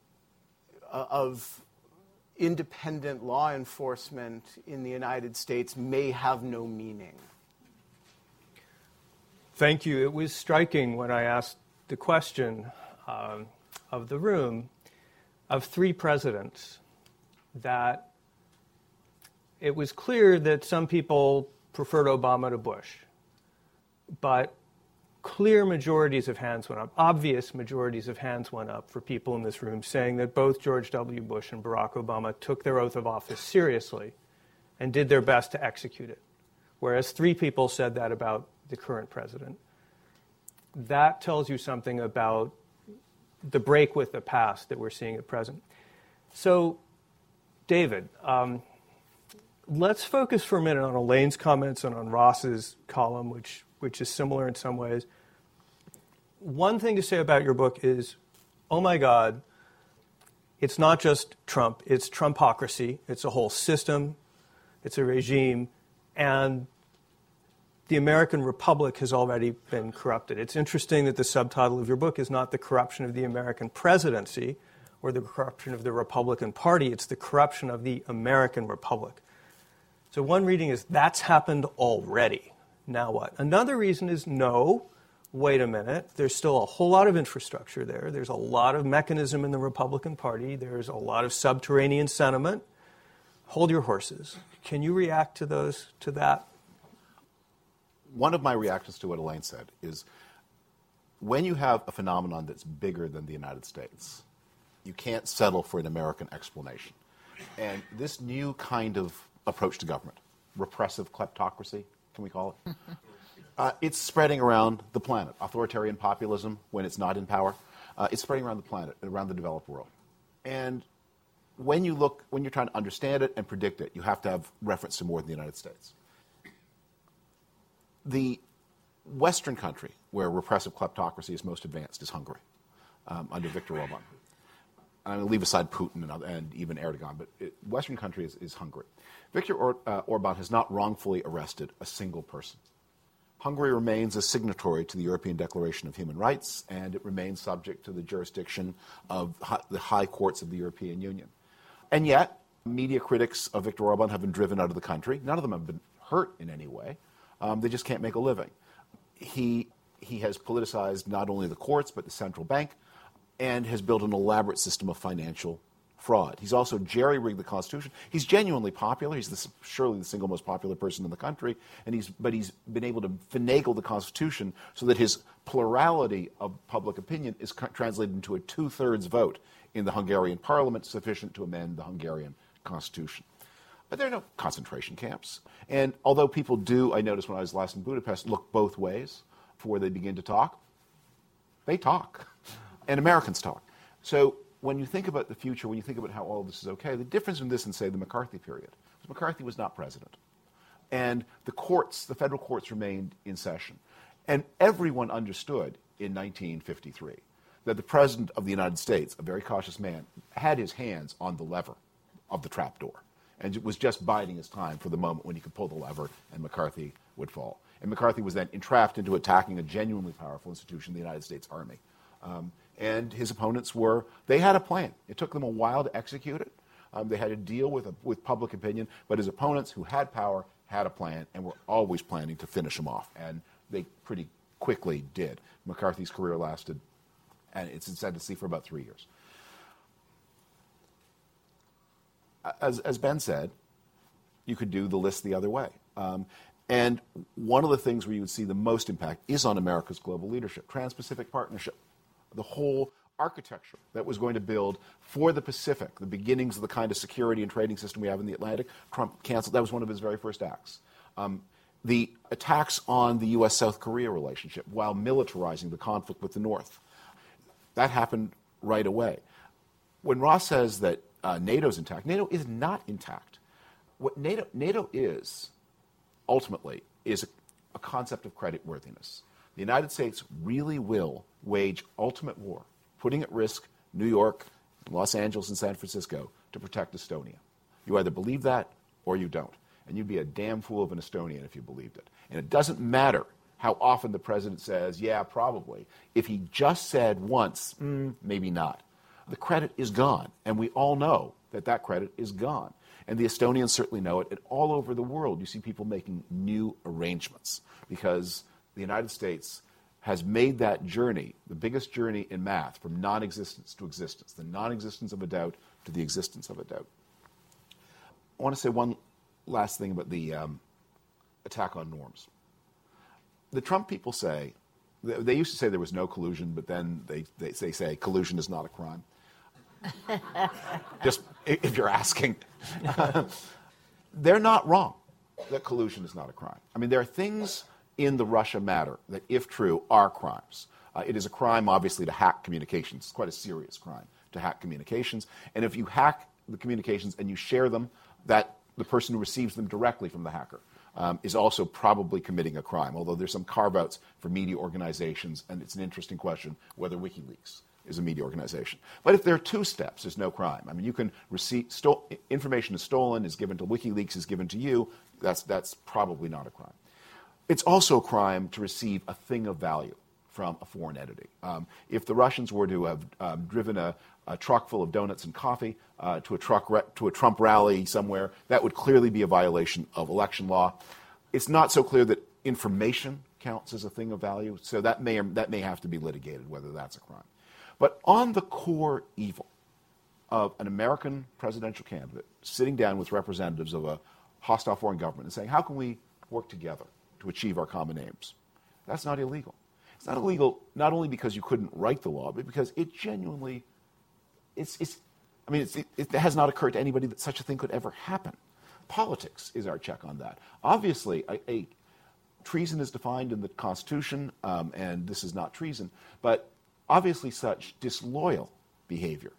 independent law enforcement in the United States may have no meaning. Thank you. It was striking when I asked the question of the room of three presidents that it was clear that some people preferred Obama to Bush, but clear majorities of hands went up, obvious majorities of hands went up for people in this room saying that both George W. Bush and Barack Obama took their oath of office seriously and did their best to execute it, whereas three people said that about the current president. That tells you something about the break with the past that we're seeing at present. So, David, let's focus for a minute on Elaine's comments and on Ross's column, which is similar in some ways. One thing to say about your book is, oh my God, it's not just Trump, it's Trumpocracy. It's a whole system, it's a regime, and the American Republic has already been corrupted. It's interesting that the subtitle of your book is not the corruption of the American presidency or the corruption of the Republican Party, it's the corruption of the American Republic. So one reading is, that's happened already. Now what? Another reason is, no, wait a minute. There's still a whole lot of infrastructure there. There's a lot of mechanism in the Republican Party. There's a lot of subterranean sentiment. Hold your horses. Can you react to that? One of my reactions to what Elaine said is, when you have a phenomenon that's bigger than the United States, you can't settle for an American explanation. And this new kind of approach to government, repressive kleptocracy, can we call it? It's spreading around the planet. Authoritarian populism, when it's not in power, it's spreading around the planet, around the developed world. And when you're trying to understand it and predict it, you have to have reference to more than the United States. The Western country where repressive kleptocracy is most advanced is Hungary, under Viktor Orban. I'm going to leave aside Putin and even Erdogan, but Western country is Hungary. Viktor Orban has not wrongfully arrested a single person. Hungary remains a signatory to the European Declaration of Human Rights, and it remains subject to the jurisdiction of the high courts of the European Union. And yet, media critics of Viktor Orban have been driven out of the country. None of them have been hurt in any way. They just can't make a living. He has politicized not only the courts, but the central bank. and has built an elaborate system of financial fraud. He's also jerry-rigged the Constitution. He's genuinely popular. He's surely the single most popular person in the country, but he's been able to finagle the Constitution so that his plurality of public opinion is translated into a 2/3 vote in the Hungarian parliament, sufficient to amend the Hungarian Constitution. But there are no concentration camps. And although people do, I noticed when I was last in Budapest, look both ways before they begin to talk, they talk. And Americans talk. So when you think about the future, when you think about how all of this is okay, the difference in this and, say, the McCarthy period was McCarthy was not president. And the courts, the federal courts remained in session. And everyone understood in 1953 that the President of the United States, a very cautious man, had his hands on the lever of the trapdoor and was just biding his time for the moment when he could pull the lever and McCarthy would fall. And McCarthy was then entrapped into attacking a genuinely powerful institution, the United States Army. And his opponents they had a plan. It took them a while to execute it. They had to deal with public opinion, but his opponents who had power had a plan and were always planning to finish him off. And they pretty quickly did. McCarthy's career lasted, and it's sad to see, for about 3 years. As Ben said, you could do the list the other way. And one of the things where you would see the most impact is on America's global leadership, Trans-Pacific Partnership, the whole architecture that was going to build for the Pacific, the beginnings of the kind of security and trading system we have in the Atlantic. Trump canceled. That was one of his very first acts. The attacks on the U.S.-South Korea relationship while militarizing the conflict with the North, that happened right away. When Ross says that NATO's intact, NATO is not intact. What NATO is, ultimately, is a concept of creditworthiness. The United States really will wage ultimate war, putting at risk New York, Los Angeles, and San Francisco to protect Estonia. You either believe that or you don't. And you'd be a damn fool of an Estonian if you believed it. And it doesn't matter how often the president says, yeah, probably. If he just said once, maybe not. The credit is gone. And we all know that credit is gone. And the Estonians certainly know it. And all over the world, you see people making new arrangements because the United States has made that journey, the biggest journey in math, from non-existence to existence, the non-existence of a doubt to the existence of a doubt. I want to say one last thing about the attack on norms. The Trump people say, they used to say there was no collusion, but then they say collusion is not a crime. Just if you're asking. They're not wrong that collusion is not a crime. I mean, there are things in the Russia matter that, if true, are crimes. It is a crime, obviously, to hack communications. It's quite a serious crime to hack communications. And if you hack the communications and you share them, that the person who receives them directly from the hacker is also probably committing a crime, although there's some carve-outs for media organizations, and it's an interesting question whether WikiLeaks is a media organization. But if there are two steps, there's no crime. I mean, you can receive information is stolen, is given to WikiLeaks, is given to you. That's probably not a crime. It's also a crime to receive a thing of value from a foreign entity. If the Russians were to have driven a truck full of donuts and coffee to a Trump rally somewhere, that would clearly be a violation of election law. It's not so clear that information counts as a thing of value, so that may have to be litigated, whether that's a crime. But on the core evil of an American presidential candidate sitting down with representatives of a hostile foreign government and saying, how can we work together to achieve our common aims? That's not illegal. It's not illegal not only because you couldn't write the law, but because it genuinely, it has not occurred to anybody that such a thing could ever happen. Politics is our check on that. Obviously, treason is defined in the Constitution, and this is not treason, but obviously such disloyal behavior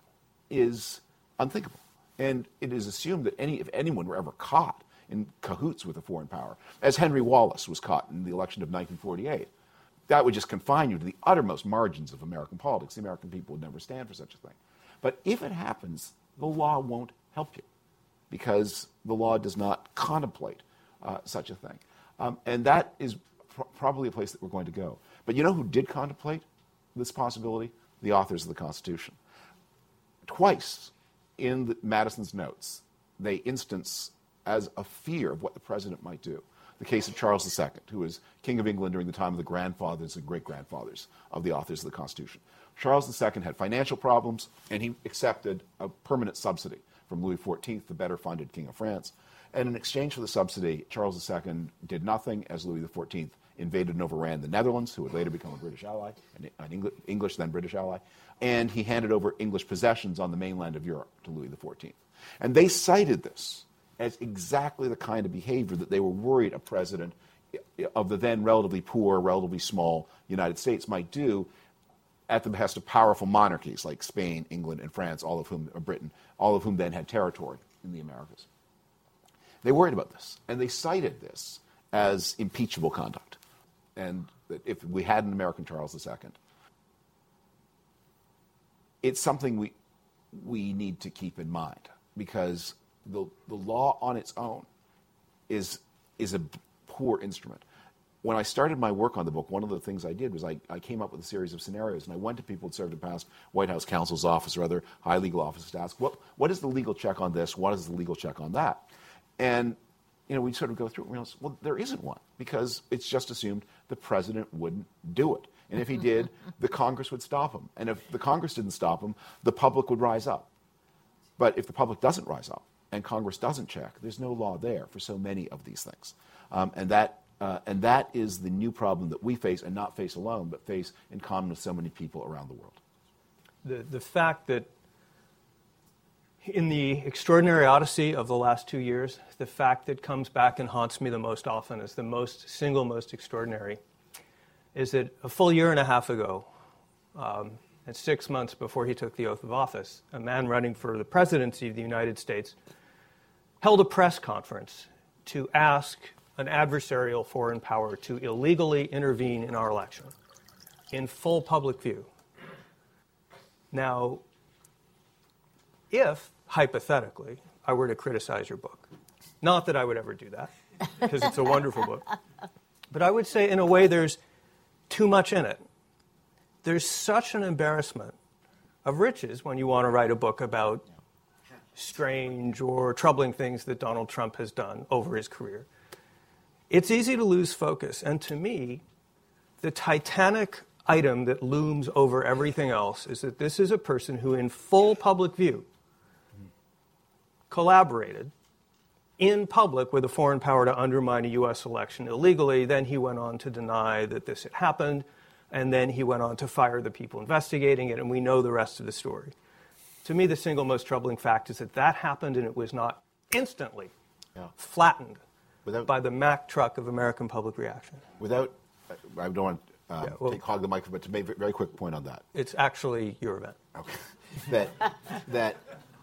is unthinkable. And it is assumed that if anyone were ever caught in cahoots with a foreign power, as Henry Wallace was caught in the election of 1948, that would just confine you to the uttermost margins of American politics. The American people would never stand for such a thing. But if it happens, the law won't help you because the law does not contemplate such a thing. And that is probably a place that we're going to go. But you know who did contemplate this possibility? The authors of the Constitution. Twice in Madison's notes, they instance as a fear of what the president might do. the case of Charles II, who was King of England during the time of the grandfathers and great-grandfathers of the authors of the Constitution. Charles II had financial problems, and he accepted a permanent subsidy from Louis XIV, the better-funded King of France. And in exchange for the subsidy, Charles II did nothing as Louis XIV invaded and overran the Netherlands, who would later become a British ally, an English then British ally, and he handed over English possessions on the mainland of Europe to Louis XIV. And they cited this as exactly the kind of behavior that they were worried a president of the then relatively poor, relatively small United States might do at the behest of powerful monarchies like Spain, England, and France, all of whom, or Britain, all of whom then had territory in the Americas. They worried about this, and they cited this as impeachable conduct. And that if we had an American Charles II, it's something we need to keep in mind, because the law on its own is a poor instrument. When I started my work on the book, one of the things I did was I came up with a series of scenarios, and I went to people who served in past White House counsel's office or other high legal offices to ask, what is the legal check on this? What is the legal check on that? And we sort of go through it and realize, well, there isn't one, because it's just assumed the president wouldn't do it. And if he did, the Congress would stop him. And if the Congress didn't stop him, the public would rise up. But if the public doesn't rise up and Congress doesn't check, there's no law there for so many of these things. And that is the new problem that we face, and not face alone, but face in common with so many people around the world. The fact that in the extraordinary odyssey of the last 2 years, the fact that comes back and haunts me the most often as the single most extraordinary is that a full year and a half ago, and 6 months before he took the oath of office, a man running for the presidency of the United States held a press conference to ask an adversarial foreign power to illegally intervene in our election in full public view. Now, if, hypothetically, I were to criticize your book, not that I would ever do that, because it's a wonderful book, but I would say in a way there's too much in it. There's such an embarrassment of riches when you want to write a book about strange or troubling things that Donald Trump has done over his career. It's easy to lose focus, and to me, the titanic item that looms over everything else is that this is a person who, in full public view, collaborated in public with a foreign power to undermine a U.S. election illegally. Then he went on to deny that this had happened, and then he went on to fire the people investigating it, and we know the rest of the story. To me, the single most troubling fact is that happened, and it was not instantly flattened by the Mack truck of American public reaction. I don't want to hog the mic, but to make a very quick point on that. It's actually your event. Okay. that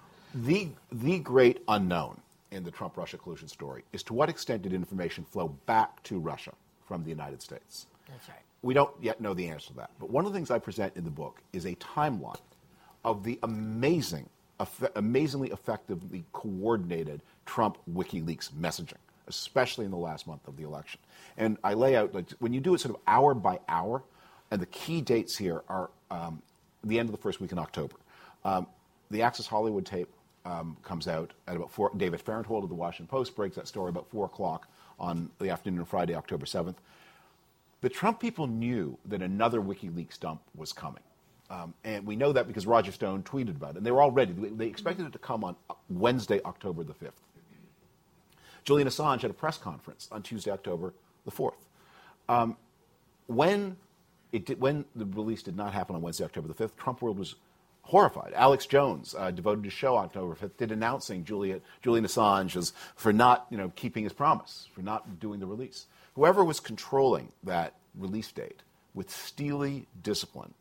the great unknown in the Trump-Russia collusion story is to what extent did information flow back to Russia from the United States? That's right. We don't yet know the answer to that. But one of the things I present in the book is a timeline of the amazingly effectively coordinated Trump WikiLeaks messaging, especially in the last month of the election. And I lay out, when you do it sort of hour by hour, and the key dates here are the end of the first week in October. The Access Hollywood tape comes out at about 4. David Farenthold of the Washington Post breaks that story about 4 o'clock on the afternoon of Friday, October 7th. The Trump people knew that another WikiLeaks dump was coming. And we know that because Roger Stone tweeted about it. And they were all ready. They expected it to come on Wednesday, October the 5th. Julian Assange had a press conference on Tuesday, October the 4th. When the release did not happen on Wednesday, October the 5th, Trump world was horrified. Alex Jones devoted his show October 5th to denouncing Julian Assange for not keeping his promise, for not doing the release. Whoever was controlling that release date with steely discipline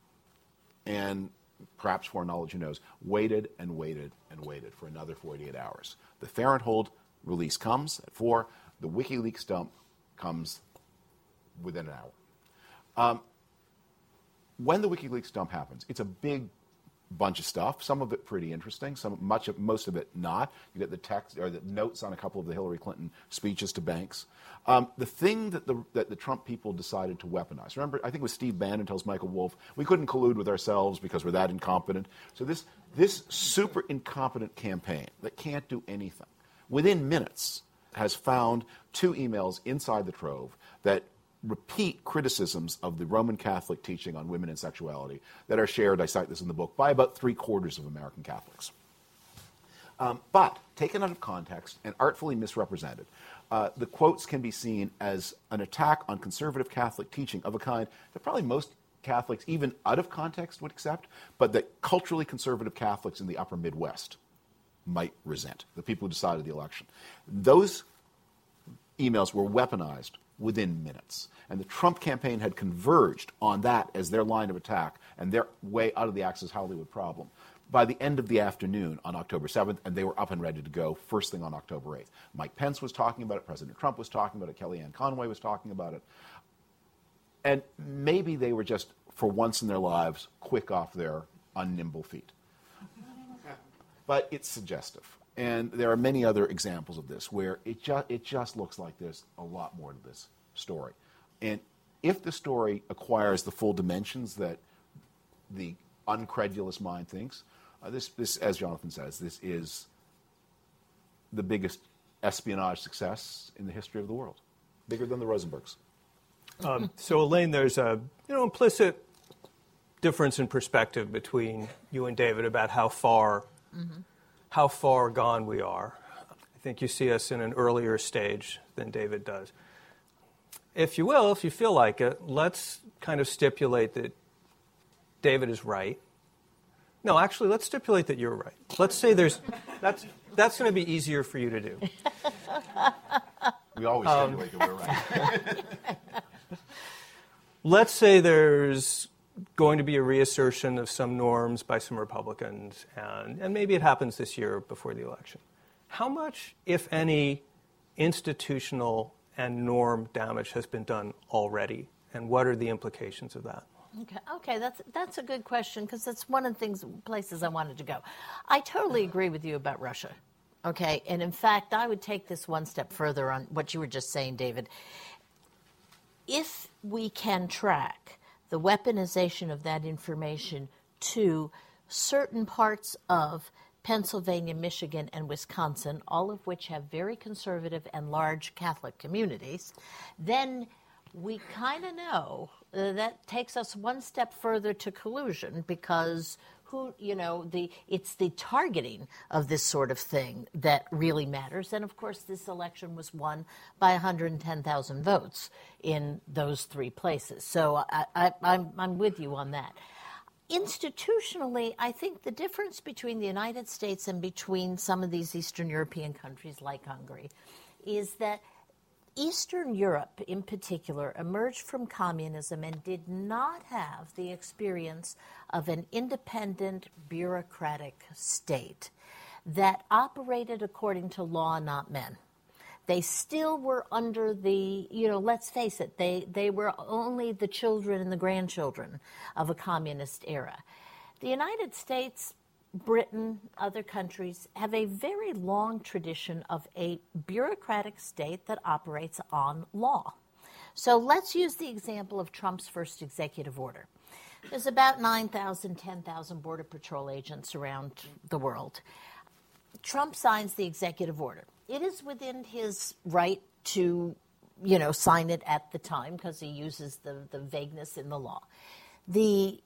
and perhaps foreknowledge, who knows, waited and waited and waited for another 48 hours. The Farenthold release comes at 4. The WikiLeaks dump comes within an hour. When the WikiLeaks dump happens, it's a big bunch of stuff, some of it pretty interesting, most of it not. You get the text or the notes on a couple of the Hillary Clinton speeches to banks. The thing that the Trump people decided to weaponize. Remember, I think it was Steve Bannon tells Michael Wolff, we couldn't collude with ourselves because we're that incompetent. So this super incompetent campaign that can't do anything, within minutes, has found 2 emails inside the trove that repeat criticisms of the Roman Catholic teaching on women and sexuality that are shared, I cite this in the book, by about 3/4 of American Catholics. But taken out of context and artfully misrepresented, the quotes can be seen as an attack on conservative Catholic teaching of a kind that probably most Catholics, even out of context, would accept, but that culturally conservative Catholics in the upper Midwest might resent, the people who decided the election. Those emails were weaponized within minutes, and the Trump campaign had converged on that as their line of attack and their way out of the Access Hollywood problem by the end of the afternoon on October 7th, and they were up and ready to go first thing on October 8th. Mike Pence was talking about it, President Trump was talking about it, Kellyanne Conway was talking about it. And maybe they were just, for once in their lives, quick off their unnimble feet. But it's suggestive. And there are many other examples of this where it just looks like there's a lot more to this story. And if the story acquires the full dimensions that the uncredulous mind thinks, this, as Jonathan says, this is the biggest espionage success in the history of the world, bigger than the Rosenbergs. So, Elaine, there's a implicit difference in perspective between you and David about how far gone we are. I think you see us in an earlier stage than David does. If you will, if you feel like it, let's kind of stipulate that David is right. No, actually, let's stipulate that you're right. Let's say that's going to be easier for you to do. We always stipulate that we're right. Let's say there's going to be a reassertion of some norms by some Republicans, and maybe it happens this year before the election. How much, if any, institutional and norm damage has been done already, and what are the implications of that? Okay, that's a good question, because that's one of the places I wanted to go. I totally agree with you about Russia. Okay, and in fact, I would take this one step further on what you were just saying, David. If we can track the weaponization of that information to certain parts of Pennsylvania, Michigan, and Wisconsin, all of which have very conservative and large Catholic communities, then we kind of know that takes us one step further to collusion, because it's the targeting of this sort of thing that really matters. And of course, this election was won by 110,000 votes in those 3 places. So I'm with you on that. Institutionally, I think the difference between the United States and between some of these Eastern European countries like Hungary is that Eastern Europe, in particular, emerged from communism and did not have the experience of an independent bureaucratic state that operated according to law, not men. They still were under the, let's face it, they were only the children and the grandchildren of a communist era. The United States, Britain, other countries have a very long tradition of a bureaucratic state that operates on law. So let's use the example of Trump's first executive order. There's about 9,000, 10,000 Border Patrol agents around the world. Trump signs the executive order. It is within his right to, sign it at the time because he uses the vagueness in the law. The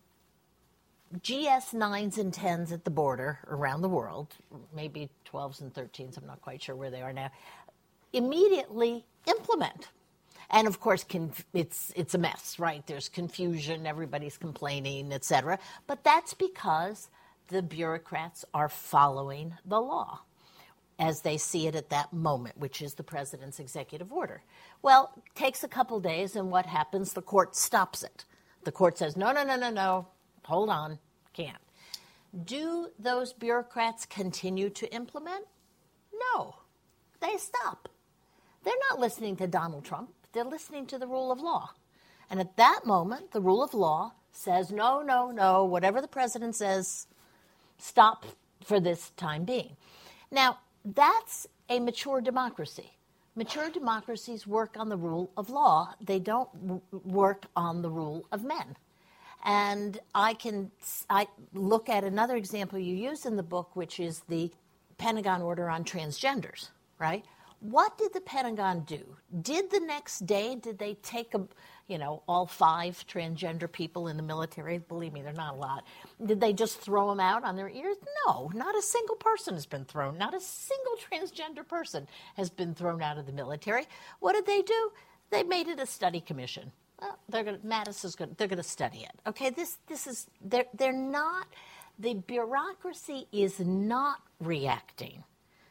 GS 9s and 10s at the border around the world, maybe 12s and 13s, I'm not quite sure where they are now, immediately implement. And of course, it's a mess, right? There's confusion, everybody's complaining, etc. But that's because the bureaucrats are following the law as they see it at that moment, which is the president's executive order. Well, it takes a couple days, and what happens? The court stops it. The court says, no, hold on, can't. Do those bureaucrats continue to implement? No, they stop. They're not listening to Donald Trump. They're listening to the rule of law. And at that moment, the rule of law says, no, whatever the president says, stop for this time being. Now, that's a mature democracy. Mature democracies work on the rule of law. They don't work on the rule of men. And I look at another example you use in the book, which is the Pentagon order on transgenders, right? What did the Pentagon do? Did the next day, did they take all 5 transgender people in the military? Believe me, they're not a lot. Did they just throw them out on their ears? No, not a single person has been thrown. Not a single transgender person has been thrown out of the military. What did they do? They made it a study commission. Well, they're going to study it. Okay, they're not. The bureaucracy is not reacting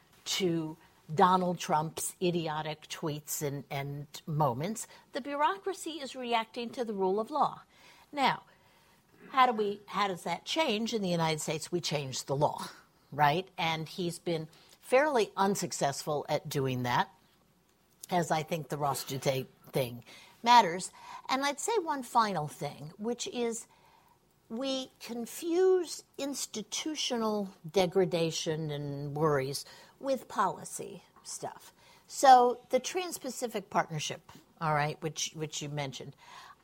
to Donald Trump's idiotic tweets and moments. The bureaucracy is reacting to the rule of law. Now, how does that change in the United States? We change the law, right? And he's been fairly unsuccessful at doing that, as I think the Ross Duterte thing matters. And I'd say one final thing, which is we confuse institutional degradation and worries with policy stuff. So the Trans-Pacific Partnership, all right, which you mentioned,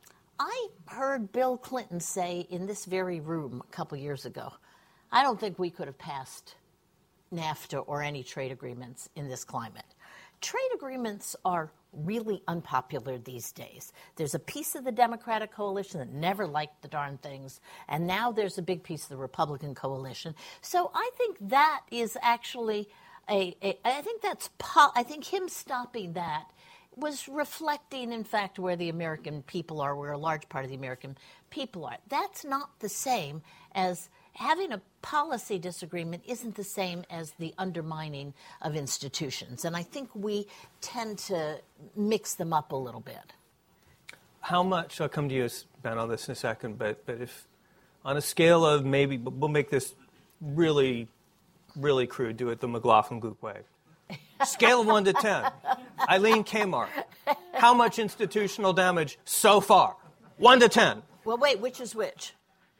I heard Bill Clinton say in this very room a couple years ago, I don't think we could have passed NAFTA or any trade agreements in this climate. Trade agreements are really unpopular these days. There's a piece of the Democratic coalition that never liked the darn things, and now there's a big piece of the Republican coalition. So I think that is actually I think him stopping that was reflecting, in fact, where the American people are, where a large part of the American people are. That's not the same as having a policy disagreement isn't the same as the undermining of institutions. And I think we tend to mix them up a little bit. How much, I'll come to you, Ben, on this in a second, but if on a scale of maybe, we'll make this really crude, do it the McLaughlin Group way. Scale of 1 to 10. Eileen Kmart. How much institutional damage so far? 1 to 10. Well, wait, which is which?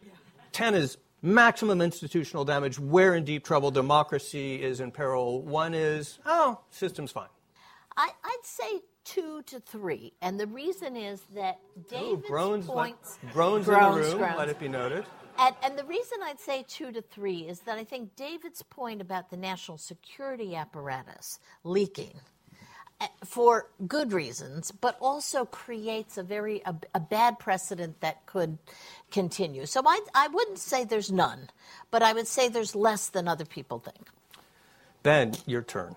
10 is maximum institutional damage. We're in deep trouble. Democracy is in peril. 1 is, system's fine. I'd say 2 to 3. And the reason is that David's points... Groans in the room, let it be noted. And the reason I'd say 2 to 3 is that I think David's point about the national security apparatus leaking for good reasons, but also creates a bad precedent that could continue. So I wouldn't say there's none, but I would say there's less than other people think. Ben, your turn.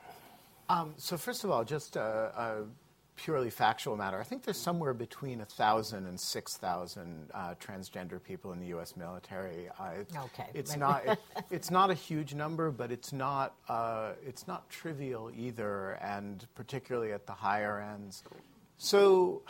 So first of all, just a purely factual matter. I think there's somewhere between 1,000 and 6,000 transgender people in the U.S. military. Okay. It's not a huge number, but it's not trivial either, and particularly at the higher ends. So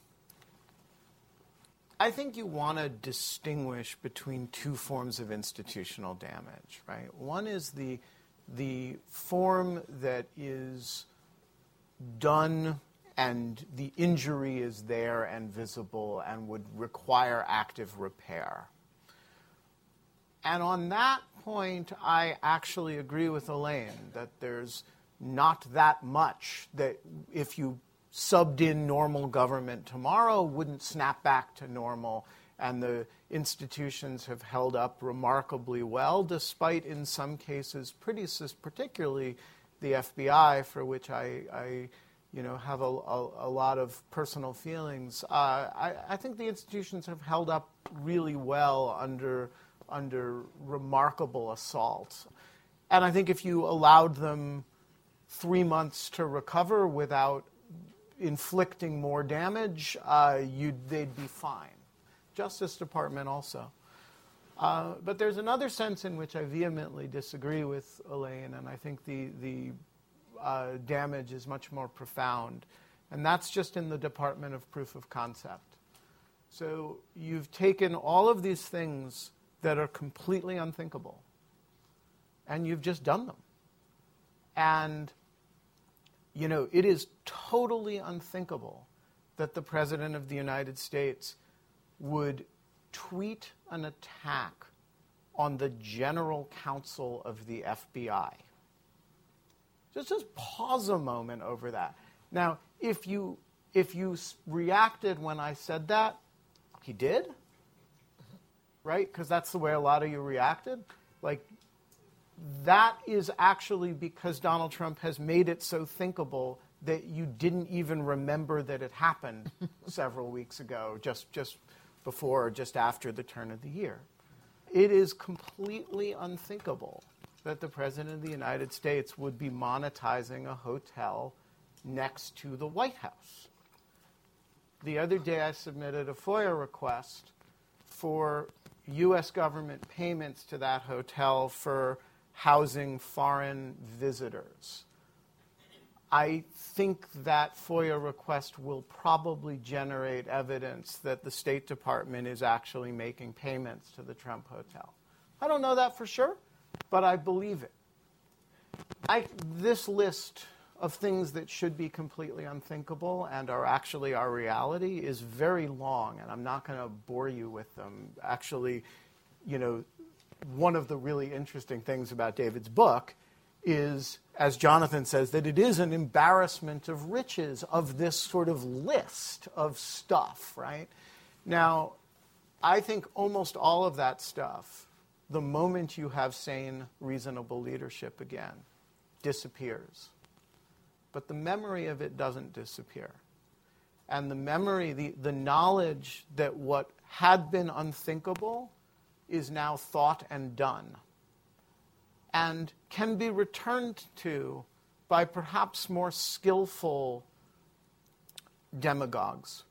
I think you want to distinguish between 2 forms of institutional damage, right? One is the form that is done and the injury is there and visible and would require active repair. And on that point, I actually agree with Elaine that there's not that much that if you subbed in normal government tomorrow wouldn't snap back to normal, and the institutions have held up remarkably well, despite in some cases, particularly the FBI, for which I have a lot of personal feelings. I think the institutions have held up really well under remarkable assault. And I think if you allowed them 3 months to recover without inflicting more damage, they'd be fine. Justice Department also. But there's another sense in which I vehemently disagree with Elaine, and I think the damage is much more profound. And that's just in the Department of Proof of Concept. So you've taken all of these things that are completely unthinkable, and you've just done them. And, it is totally unthinkable that the President of the United States would tweet an attack on the General Counsel of the FBI. Just pause a moment over that. Now, if you reacted when I said that, he did, right? Because that's the way a lot of you reacted. Like, that is actually because Donald Trump has made it so thinkable that you didn't even remember that it happened several weeks ago, just before or just after the turn of the year. It is completely unthinkable that the President of the United States would be monetizing a hotel next to the White House. The other day I submitted a FOIA request for U.S. government payments to that hotel for housing foreign visitors. I think that FOIA request will probably generate evidence that the State Department is actually making payments to the Trump Hotel. I don't know that for sure, but I believe it. This list of things that should be completely unthinkable and are actually our reality is very long, and I'm not going to bore you with them. Actually, one of the really interesting things about David's book is, as Jonathan says, that it is an embarrassment of riches of this sort of list of stuff, right? Now, I think almost all of that stuff, the moment you have sane, reasonable leadership again, disappears. But the memory of it doesn't disappear. And the memory, the knowledge that what had been unthinkable is now thought and done, and can be returned to by perhaps more skillful demagogues,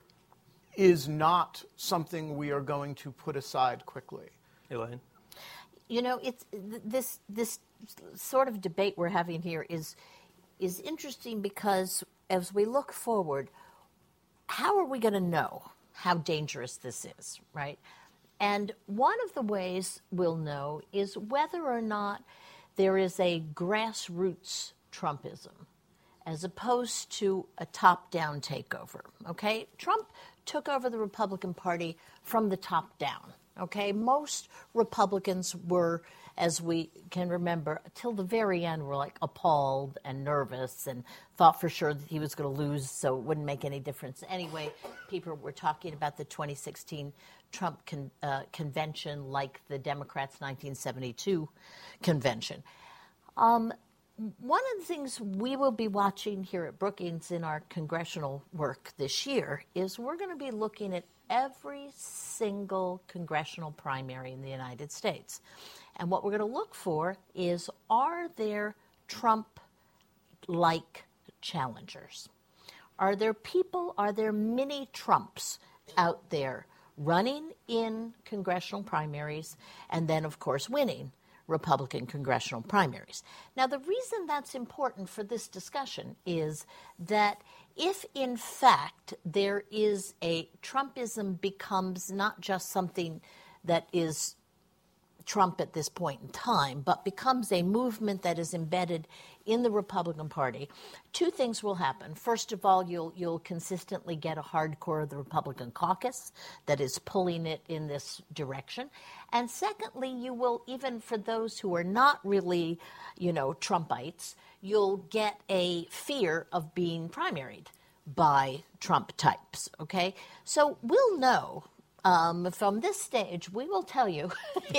is not something we are going to put aside quickly. Elaine? It's this sort of debate we're having here is interesting because as we look forward, how are we going to know how dangerous this is, right? And one of the ways we'll know is whether or not there is a grassroots Trumpism as opposed to a top-down takeover, okay? Trump took over the Republican Party from the top down, okay? Most Republicans were, as we can remember, till the very end were like appalled and nervous and thought for sure that he was going to lose, so it wouldn't make any difference. Anyway, people were talking about the 2016 Trump convention like the Democrats' 1972 convention. One of the things we will be watching here at Brookings in our congressional work this year is we're going to be looking at every single congressional primary in the United States. And what we're going to look for is, are there Trump-like challengers? Are there mini Trumps out there running in congressional primaries and then, of course, winning Republican congressional primaries? Now, the reason that's important for this discussion is that if, in fact, there is Trumpism becomes not just something that is Trump at this point in time, but becomes a movement that is embedded in the Republican Party, two things will happen. First of all, you'll consistently get a hardcore of the Republican caucus that is pulling it in this direction. And secondly, you will, even for those who are not really, Trumpites, you'll get a fear of being primaried by Trump types, okay? So we'll know. From this stage, we will tell you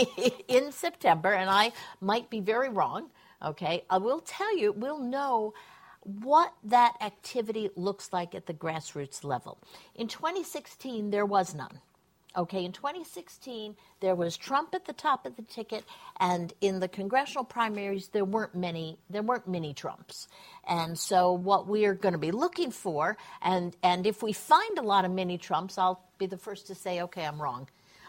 in September, and I might be very wrong, okay? I will tell you, we'll know what that activity looks like at the grassroots level. In 2016, there was none. Okay, in 2016, there was Trump at the top of the ticket, and in the congressional primaries, there weren't many Trumps. And so what we are going to be looking for, and if we find a lot of mini Trumps, I'll be the first to say, okay, I'm wrong.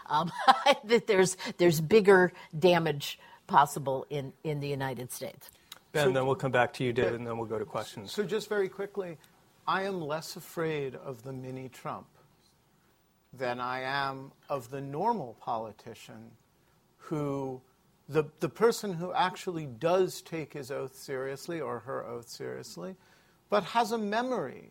That there's bigger damage possible in the United States. Ben, then we'll come back to you, David, and then we'll go to questions. So just very quickly, I am less afraid of the mini Trump than I am of the normal politician who, the person who actually does take his oath seriously or her oath seriously, but has a memory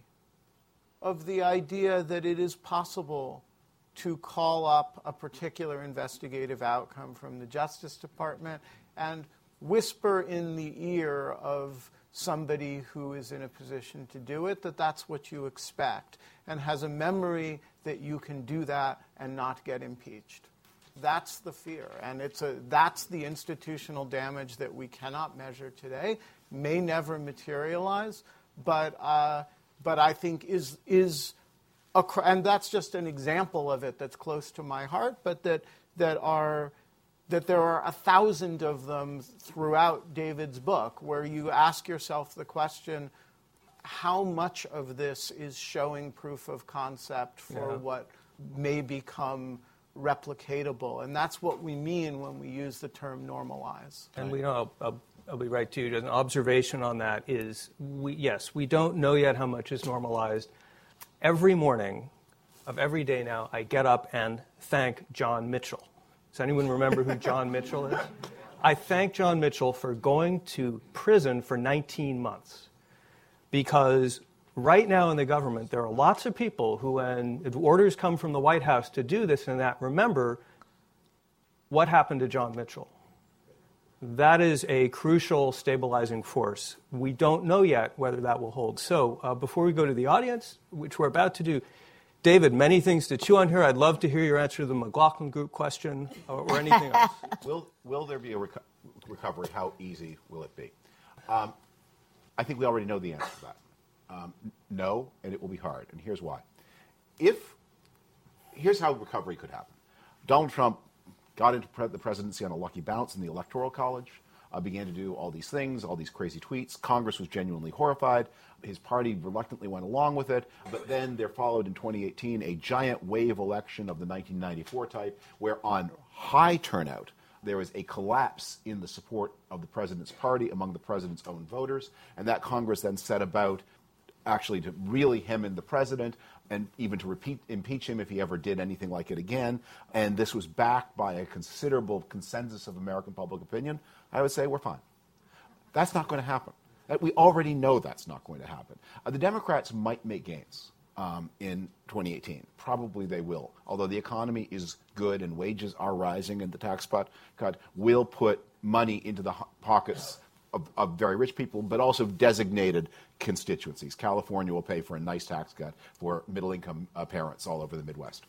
of the idea that it is possible to call up a particular investigative outcome from the Justice Department and whisper in the ear of somebody who is in a position to do it that that's what you expect, and has a memory that you can do that and not get impeached. That's the fear, and that's the institutional damage that we cannot measure today, may never materialize, but I think is and that's just an example of it that's close to my heart, but that there are 1,000 of them throughout David's book, where you ask yourself the question, how much of this is showing proof of concept for what may become replicatable? And that's what we mean when we use the term normalize. And I'll be right to you. An observation on that is, we don't know yet how much is normalized. Every morning of every day now, I get up and thank John Mitchell. Does anyone remember who John Mitchell is? I thank John Mitchell for going to prison for 19 months. Because right now in the government, there are lots of people who, when orders come from the White House to do this and that, remember what happened to John Mitchell. That is a crucial stabilizing force. We don't know yet whether that will hold. So before we go to the audience, which we're about to do, David, many things to chew on here. I'd love to hear your answer to the McLaughlin Group question or anything else. Will there be a recovery? How easy will it be? I think we already know the answer to that. No, and it will be hard, and here's why. Here's how recovery could happen. Donald Trump got into the presidency on a lucky bounce in the Electoral College, began to do all these things, all these crazy tweets. Congress was genuinely horrified. His party reluctantly went along with it. But then there followed in 2018 a giant wave election of the 1994 type, where on high turnout, there was a collapse in the support of the president's party among the president's own voters. And that Congress then set about actually to really hem in the president and even to impeach him if he ever did anything like it again. And this was backed by a considerable consensus of American public opinion. I would say we're fine. That's not going to happen. We already know that's not going to happen. The Democrats might make gains in 2018. Probably they will. Although the economy is good and wages are rising and the tax cut will put money into the pockets of very rich people, but also designated constituencies. California will pay for a nice tax cut for middle-income parents all over the Midwest.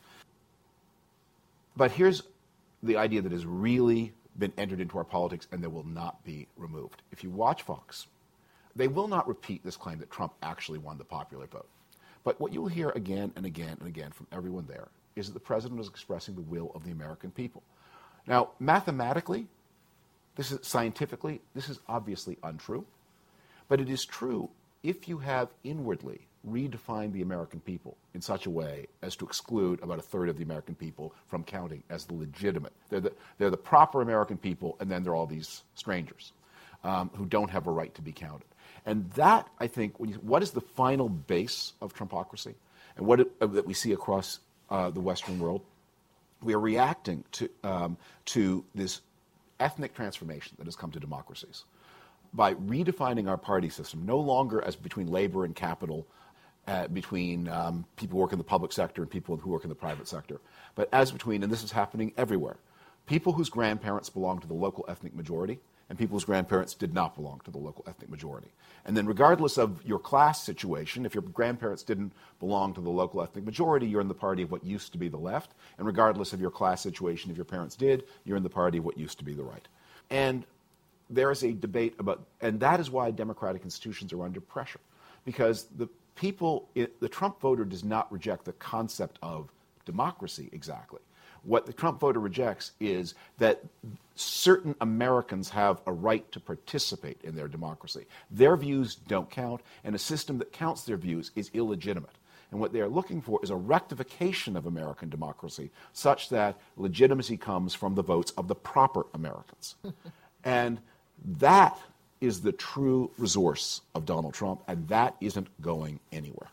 But here's the idea that has really been entered into our politics and that will not be removed. If you watch Fox, they will not repeat this claim that Trump actually won the popular vote. But what you'll hear again and again and again from everyone there is that the president is expressing the will of the American people. Now, mathematically, scientifically, this is obviously untrue, but it is true if you have inwardly redefined the American people in such a way as to exclude about a third of the American people from counting as the legitimate. They're the proper American people, and then there are all these strangers who don't have a right to be counted. And that, I think, what is the final base of Trumpocracy, and that we see across the Western world? We are reacting to this ethnic transformation that has come to democracies by redefining our party system, no longer as between labor and capital, between people who work in the public sector and people who work in the private sector, but as between, and this is happening everywhere, people whose grandparents belong to the local ethnic majority and people whose grandparents did not belong to the local ethnic majority. And then regardless of your class situation, if your grandparents didn't belong to the local ethnic majority, you're in the party of what used to be the left. And regardless of your class situation, if your parents did, you're in the party of what used to be the right. And there is a debate about, and that is why democratic institutions are under pressure. Because the Trump voter does not reject the concept of democracy exactly. What the Trump voter rejects is that certain Americans have a right to participate in their democracy. Their views don't count, and a system that counts their views is illegitimate. And what they are looking for is a rectification of American democracy such that legitimacy comes from the votes of the proper Americans. And that is the true resource of Donald Trump, and that isn't going anywhere.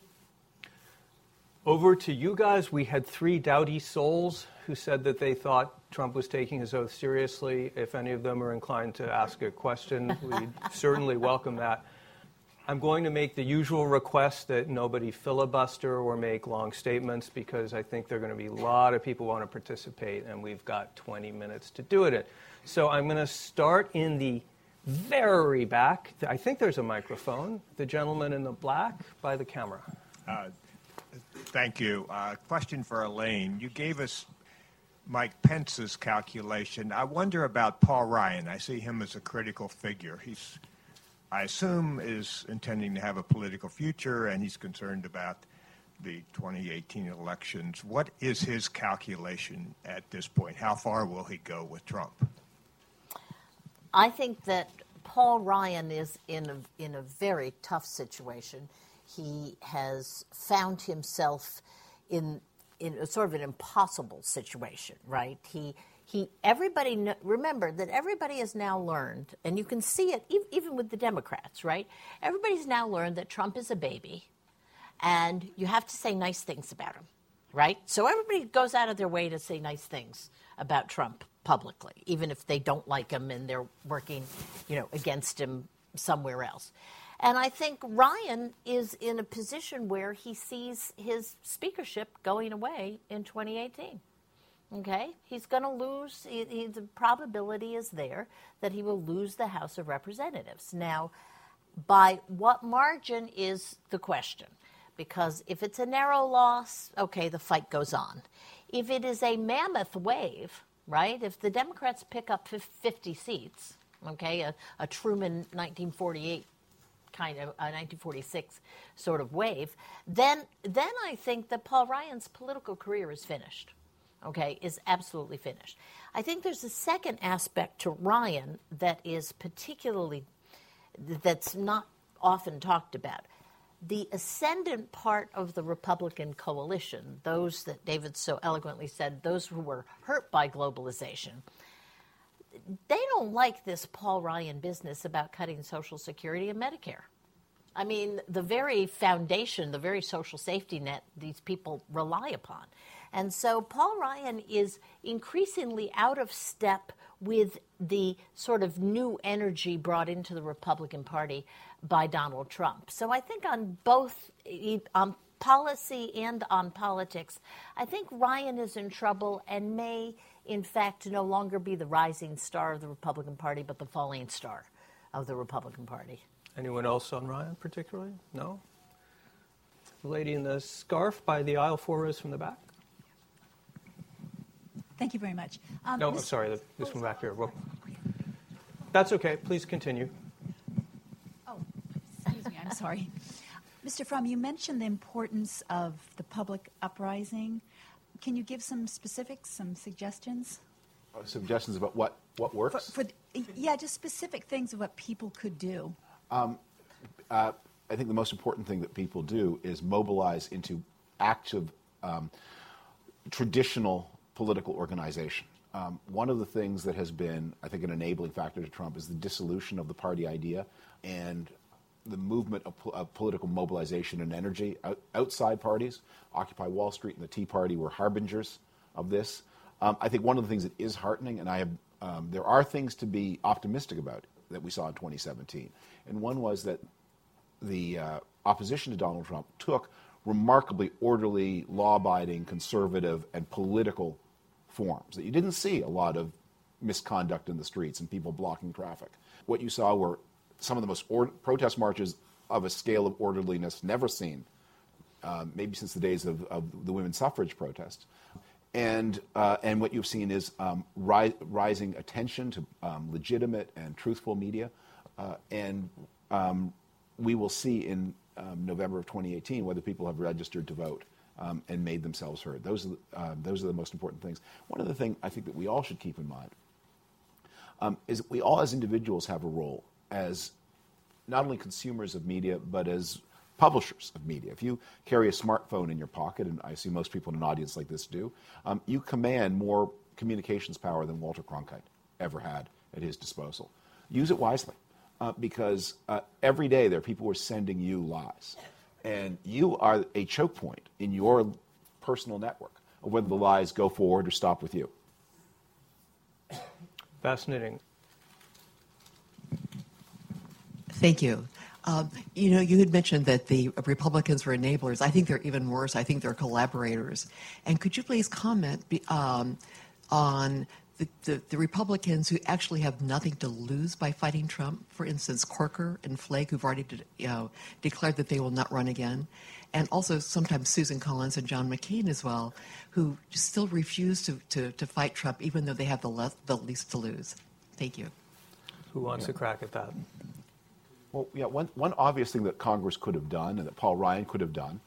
Over to you guys. We had 3 dowdy souls who said that they thought Trump was taking his oath seriously. If any of them are inclined to ask a question, we'd certainly welcome that. I'm going to make the usual request that nobody filibuster or make long statements, because I think there are going to be a lot of people who want to participate, and we've got 20 minutes to do it in. So I'm going to start in the very back. I think there's a microphone. The gentleman in the black by the camera. Thank you. Question for Elaine. You gave us Mike Pence's calculation. I wonder about Paul Ryan. I see him as a critical figure. I assume, is intending to have a political future, and he's concerned about the 2018 elections. What is his calculation at this point? How far will he go with Trump? I think that Paul Ryan is in a very tough situation. He has found himself in a sort of an impossible situation, right? Remember that everybody has now learned, and you can see it even with the Democrats, right? Everybody's now learned that Trump is a baby, and you have to say nice things about him, right? So everybody goes out of their way to say nice things about Trump publicly, even if they don't like him and they're working, against him somewhere else. And I think Ryan is in a position where he sees his speakership going away in 2018. Okay? He's going to lose. The probability is there that he will lose the House of Representatives. Now, by what margin is the question? Because if it's a narrow loss, okay, the fight goes on. If it is a mammoth wave, right, if the Democrats pick up 50 seats, okay, a Truman 1948 kind of a 1946 sort of wave, then I think that Paul Ryan's political career is finished, okay, is absolutely finished. I think there's a second aspect to Ryan that is that's not often talked about. The ascendant part of the Republican coalition, those that David so eloquently said, those who were hurt by globalization, they don't like this Paul Ryan business about cutting Social Security and Medicare. I mean, the very foundation, the very social safety net these people rely upon. And so Paul Ryan is increasingly out of step with the sort of new energy brought into the Republican Party by Donald Trump. So I think on both, on policy and on politics, I think Ryan is in trouble and may, in fact, no longer be the rising star of the Republican Party, but the falling star of the Republican Party. Anyone else on Ryan particularly? No? The lady in the scarf by the aisle 4 rows from the back. Thank you very much. I'm sorry, this one back here. Well, that's okay. Please continue. Oh, excuse me. I'm sorry. Mr. Fromm, you mentioned the importance of the public uprising. Can you give some specifics, some suggestions? Suggestions about what works? Just specific things of what people could do. I think the most important thing that people do is mobilize into active traditional political organization. One of the things that has been, I think, an enabling factor to Trump is the dissolution of the party idea and the movement of political mobilization and energy outside parties. Occupy Wall Street and the Tea Party were harbingers of this. I think one of the things that is heartening, and there are things to be optimistic about that we saw in 2017. And one was that the opposition to Donald Trump took remarkably orderly, law-abiding, conservative, and political forms. That you didn't see a lot of misconduct in the streets and people blocking traffic. What you saw were some of the most protest marches of a scale of orderliness never seen, maybe since the days of the women's suffrage protests. And what you've seen is rising attention to legitimate and truthful media. And we will see in November of 2018 whether people have registered to vote and made themselves heard. Those are the most important things. One other thing I think that we all should keep in mind is that we all as individuals have a role as not only consumers of media, but as publishers of media. If you carry a smartphone in your pocket, and I see most people in an audience like this do, you command more communications power than Walter Cronkite ever had at his disposal. Use it wisely, because every day there are people who are sending you lies. And you are a choke point in your personal network of whether the lies go forward or stop with you. Fascinating. Thank you. You had mentioned that the Republicans were enablers. I think they're even worse. I think they're collaborators. And could you please comment on the Republicans who actually have nothing to lose by fighting Trump, for instance, Corker and Flake, who've already declared that they will not run again, and also sometimes Susan Collins and John McCain as well, who still refuse to fight Trump even though they have the least to lose. Thank you. Who wants to crack at that? Well, yeah, one obvious thing that Congress could have done and that Paul Ryan could have done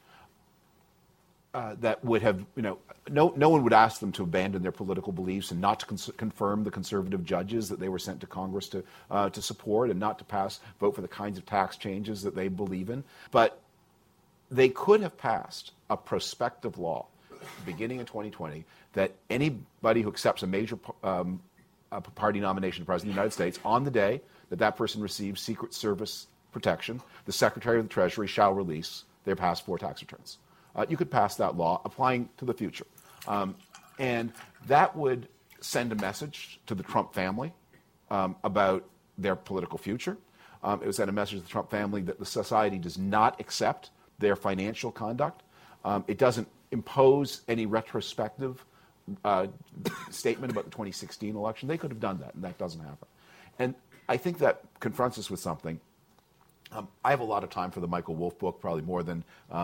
that would have, no one would ask them to abandon their political beliefs and not to confirm the conservative judges that they were sent to Congress to support and not to vote for the kinds of tax changes that they believe in. But they could have passed a prospective law beginning in 2020 that anybody who accepts a major party nomination for President of the United States on the day that person receives Secret Service protection, the Secretary of the Treasury shall release their past 4 tax returns. You could pass that law applying to the future. And that would send a message to the Trump family about their political future. It would send a message to the Trump family that the society does not accept their financial conduct. It doesn't impose any retrospective statement about the 2016 election. They could have done that, and that doesn't happen. And I think that confronts us with something. I have a lot of time for the Michael Wolff book, probably more than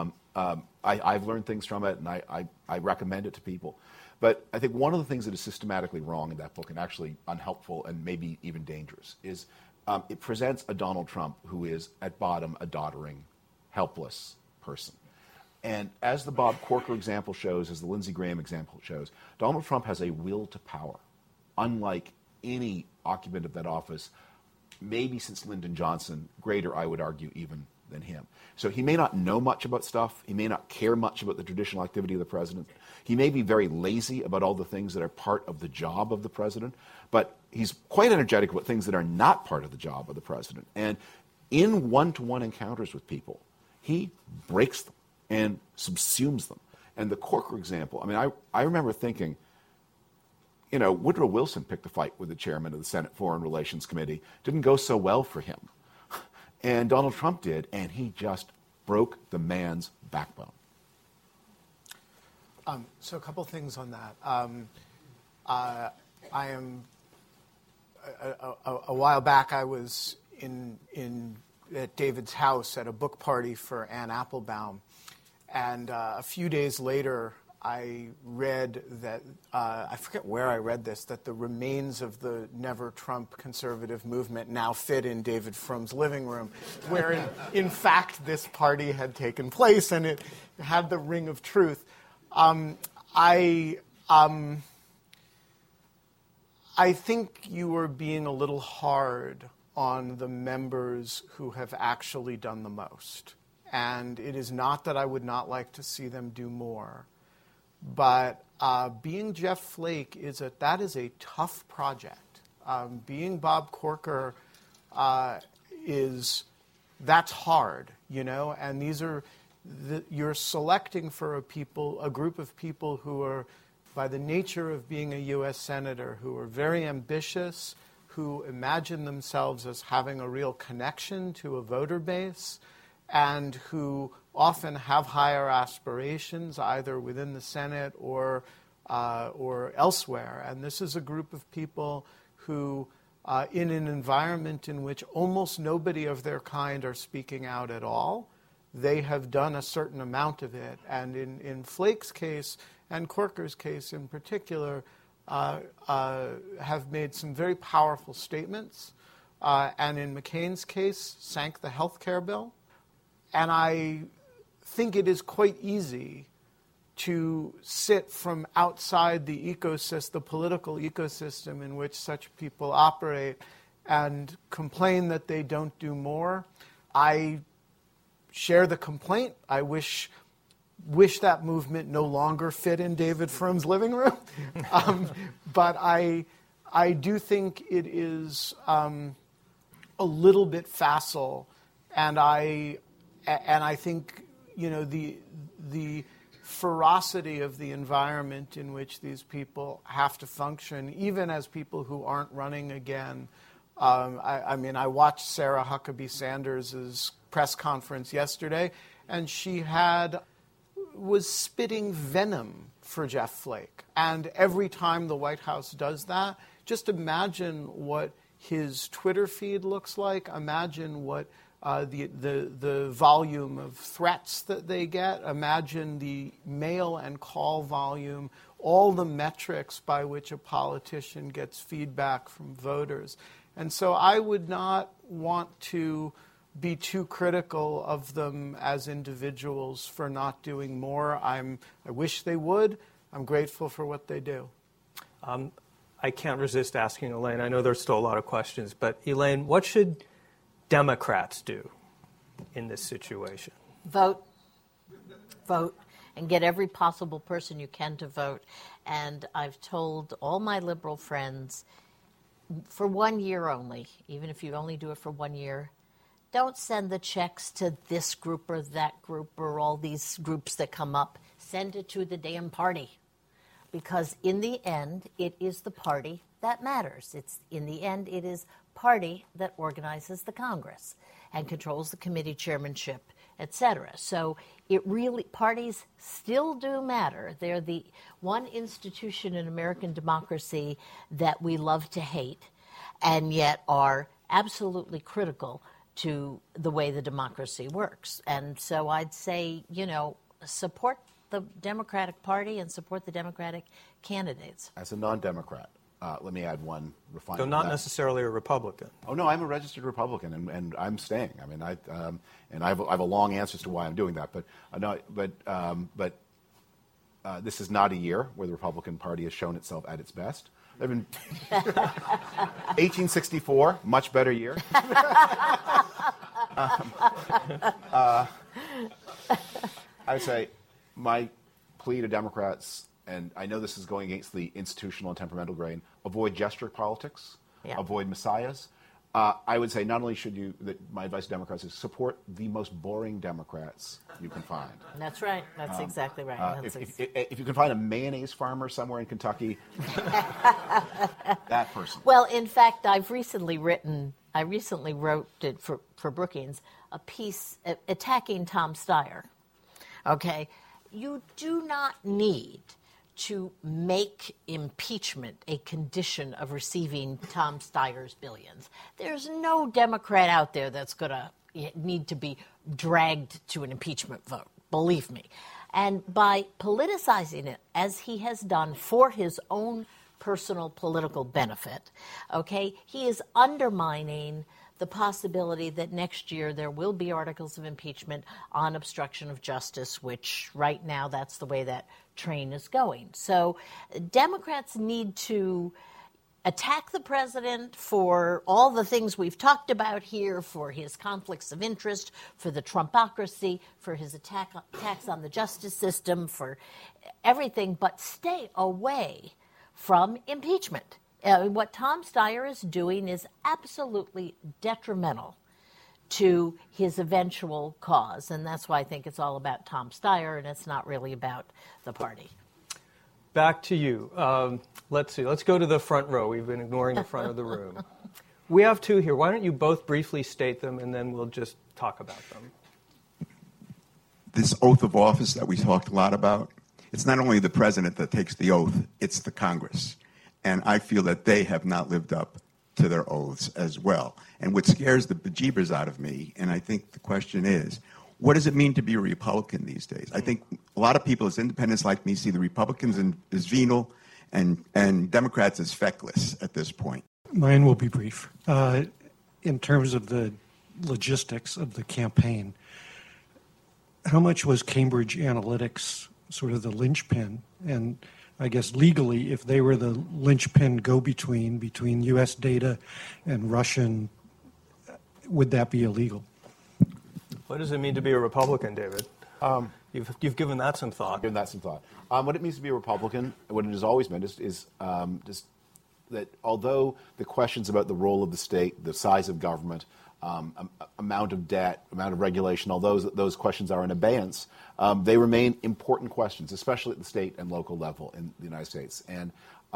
I've learned things from it, and I recommend it to people. But I think one of the things that is systematically wrong in that book, and actually unhelpful and maybe even dangerous, is it presents a Donald Trump who is, at bottom, a doddering, helpless person. And as the Bob Corker example shows, as the Lindsey Graham example shows, Donald Trump has a will to power, unlike any occupant of that office, maybe since Lyndon Johnson, greater, I would argue, even than him. So he may not know much about stuff. He may not care much about the traditional activity of the president. He may be very lazy about all the things that are part of the job of the president, but he's quite energetic about things that are not part of the job of the president. And in one-to-one encounters with people, he breaks them and subsumes them. And the Corker example, I mean, I remember thinking, Woodrow Wilson picked a fight with the chairman of the Senate Foreign Relations Committee. Didn't go so well for him. And Donald Trump did, and he just broke the man's backbone. So a couple things on that. I am a while back. I was at David's house at a book party for Anne Applebaum, and a few days later, I read that, I forget where I read this, that the remains of the Never Trump conservative movement now fit in David Fromm's living room, where in fact this party had taken place and it had the ring of truth. I think you were being a little hard on the members who have actually done the most. And it is not that I would not like to see them do more. But being Jeff Flake is a tough project. Being Bob Corker that's hard, and these are you're selecting for a group of people who are, by the nature of being a U.S. Senator, who are very ambitious, who imagine themselves as having a real connection to a voter base, and who often have higher aspirations, either within the Senate or elsewhere. And this is a group of people who, in an environment in which almost nobody of their kind are speaking out at all, they have done a certain amount of it. And in Flake's case, and Corker's case in particular, have made some very powerful statements. And in McCain's case, sank the health care bill. And I think it is quite easy to sit from outside the political ecosystem in which such people operate and complain that they don't do more. I share the complaint. I wish that movement no longer fit in David Fromm's living room. But I do think it is a little bit facile, and I think the ferocity of the environment in which these people have to function, even as people who aren't running again. I watched Sarah Huckabee Sanders' press conference yesterday, and she had was spitting venom for Jeff Flake. And every time the White House does that, just imagine what his Twitter feed looks like. Imagine what the volume of threats that they get. Imagine the mail and call volume, all the metrics by which a politician gets feedback from voters. And so I would not want to be too critical of them as individuals for not doing more. I wish they would. I'm grateful for what they do. I can't resist asking Elaine. I know there's still a lot of questions, but Elaine, what should Democrats do in this situation? Vote, and get every possible person you can to vote. And I've told all my liberal friends, for 1 year only, even if you only do it for 1 year, don't send the checks to this group or that group or all these groups that come up. Send it to the damn party. Because in the end, it is the party that matters. In the end, it is party that organizes the Congress and controls the committee chairmanship, etc. So parties still do matter. They're the one institution in American democracy that we love to hate and yet are absolutely critical to the way the democracy works. And so I'd say, support the Democratic Party and support the Democratic candidates. As a non-Democrat, let me add one refinement. So not necessarily a Republican. Oh no, I'm a registered Republican, and I'm staying. I mean, I have a long answer as to why I'm doing that. But this is not a year where the Republican Party has shown itself at its best. They've been 1864, much better year. I would say my plea to Democrats, and I know this is going against the institutional and temperamental grain, avoid gesture politics, avoid messiahs. I would say not only my advice to Democrats is support the most boring Democrats you can find. That's right. That's exactly right. If you can find a mayonnaise farmer somewhere in Kentucky, that person. Well, in fact, I recently wrote it for Brookings, a piece attacking Tom Steyer. Okay? You do not need to make impeachment a condition of receiving Tom Steyer's billions. There's no Democrat out there that's going to need to be dragged to an impeachment vote, believe me. And by politicizing it, as he has done for his own personal political benefit, okay, he is undermining the possibility that next year there will be articles of impeachment on obstruction of justice, which right now that's the way that train is going. So Democrats need to attack the president for all the things we've talked about here, for his conflicts of interest, for the Trumpocracy, for his attacks on the justice system, for everything, but stay away from impeachment. What Tom Steyer is doing is absolutely detrimental to his eventual cause, and that's why I think it's all about Tom Steyer, and it's not really about the party. Back to you. Let's see. Let's go to the front row. We've been ignoring the front of the room. We have two here. Why don't you both briefly state them, and then we'll just talk about them. This oath of office that we talked a lot about, it's not only the president that takes the oath, it's the Congress. And I feel that they have not lived up to their oaths as well. And what scares the bejeebers out of me, and I think the question is, what does it mean to be a Republican these days? I think a lot of people as independents like me see the Republicans as venal and Democrats as feckless at this point. Mine will be brief. In terms of the logistics of the campaign, how much was Cambridge Analytica sort of the linchpin? And I guess legally, if they were the linchpin go-between between U.S. data and Russian, would that be illegal? What does it mean to be a Republican, David? You've given that some thought. Given that some thought. What it means to be a Republican, what it has always meant is just that although the questions about the role of the state, the size of government, amount of debt, amount of regulation, although those questions are in abeyance, they remain important questions, especially at the state and local level in the United States. And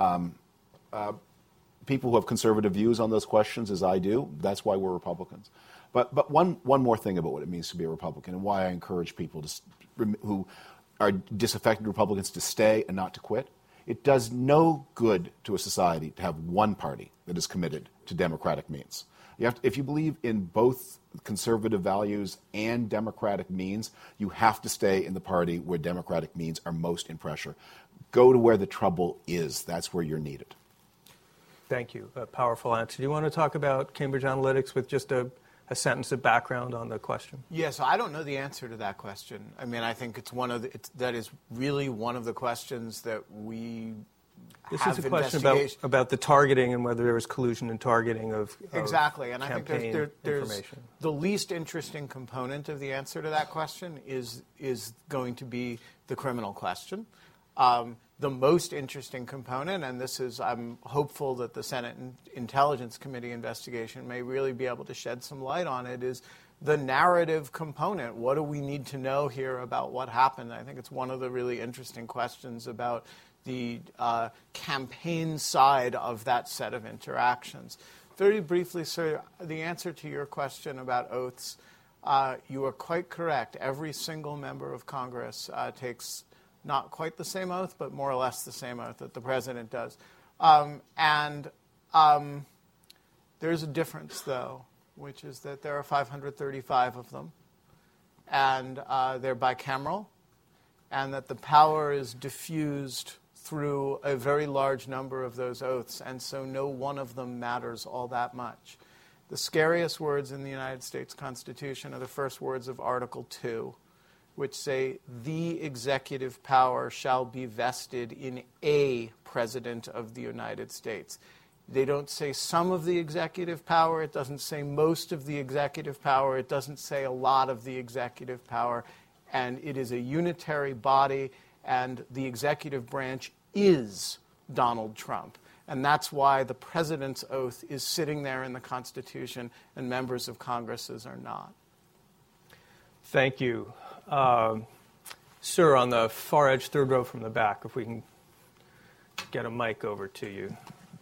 people who have conservative views on those questions, as I do, that's why we're Republicans. But one more thing about what it means to be a Republican and why I encourage people who are disaffected Republicans to stay and not to quit. It does no good to a society to have one party that is committed to democratic means. If you believe in both conservative values and democratic means, you have to stay in the party where democratic means are most in pressure. Go to where the trouble is. That's where you're needed. Thank you. A powerful answer. Do you want to talk about Cambridge Analytica with just a sentence of background on the question? Yes, I don't know the answer to that question. I mean, I think it's that is really one of the questions that we This have is a question about the targeting and whether there was collusion and targeting of exactly. And I think there's information. The least interesting component of the answer to that question is going to be the criminal question. The most interesting component, and this is, I'm hopeful that the Senate Intelligence Committee investigation may really be able to shed some light on it, is the narrative component. What do we need to know here about what happened? I think it's one of the really interesting questions about the campaign side of that set of interactions. Very briefly, sir, the answer to your question about oaths, you are quite correct. Every single member of Congress takes not quite the same oath, but more or less the same oath that the president does. There's a difference, though, which is that there are 535 of them, and they're bicameral, and that the power is diffused through a very large number of those oaths, and so no one of them matters all that much. The scariest words in the United States Constitution are the first words of Article 2, which say, the executive power shall be vested in a president of the United States. They don't say some of the executive power. It doesn't say most of the executive power. It doesn't say a lot of the executive power. And it is a unitary body, and the executive branch is Donald Trump. And that's why the president's oath is sitting there in the Constitution and members of Congresses are not. Thank you. Sir, on the far edge, third row from the back, if we can get a mic over to you.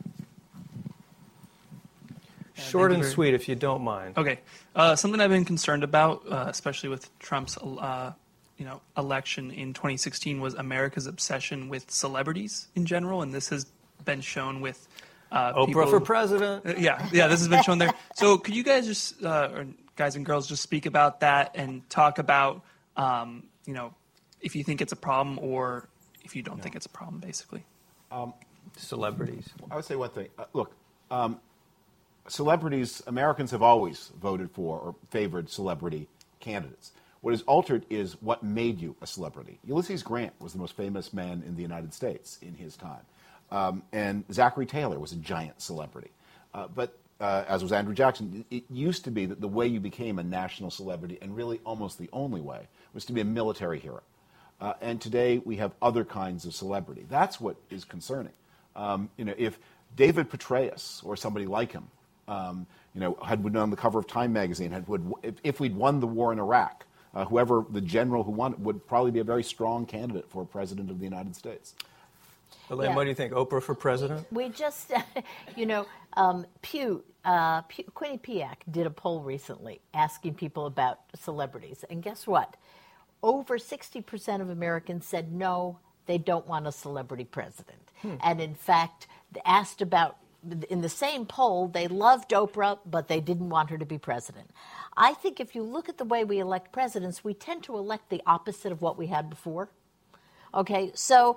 Short and sweet, if you don't mind. Okay. Something I've been concerned about, especially with Trump's election in 2016, was America's obsession with celebrities in general, and this has been shown with Oprah people, for president. Yeah, this has been shown there. So could you guys just, or guys and girls, just speak about that and talk about, if you think it's a problem or if you don't think it's a problem, basically? Celebrities. I would say one thing. Look, celebrities, Americans have always voted for or favored celebrity candidates. What is altered is what made you a celebrity. Ulysses Grant was the most famous man in the United States in his time. And Zachary Taylor was a giant celebrity. But as was Andrew Jackson, it used to be that the way you became a national celebrity, and really almost the only way, was to be a military hero. And today we have other kinds of celebrity. That's what is concerning. If David Petraeus or somebody like him, had been on the cover of Time magazine, if we'd won the war in Iraq, whoever the general who won it would probably be a very strong candidate for president of the United States. Elaine, what do you think? Oprah for president? We just, Quinnipiac did a poll recently asking people about celebrities. And guess what? Over 60% of Americans said no, they don't want a celebrity president. And in fact, asked about, in the same poll, they loved Oprah, but they didn't want her to be president. I think if you look at the way we elect presidents, we tend to elect the opposite of what we had before. Okay, so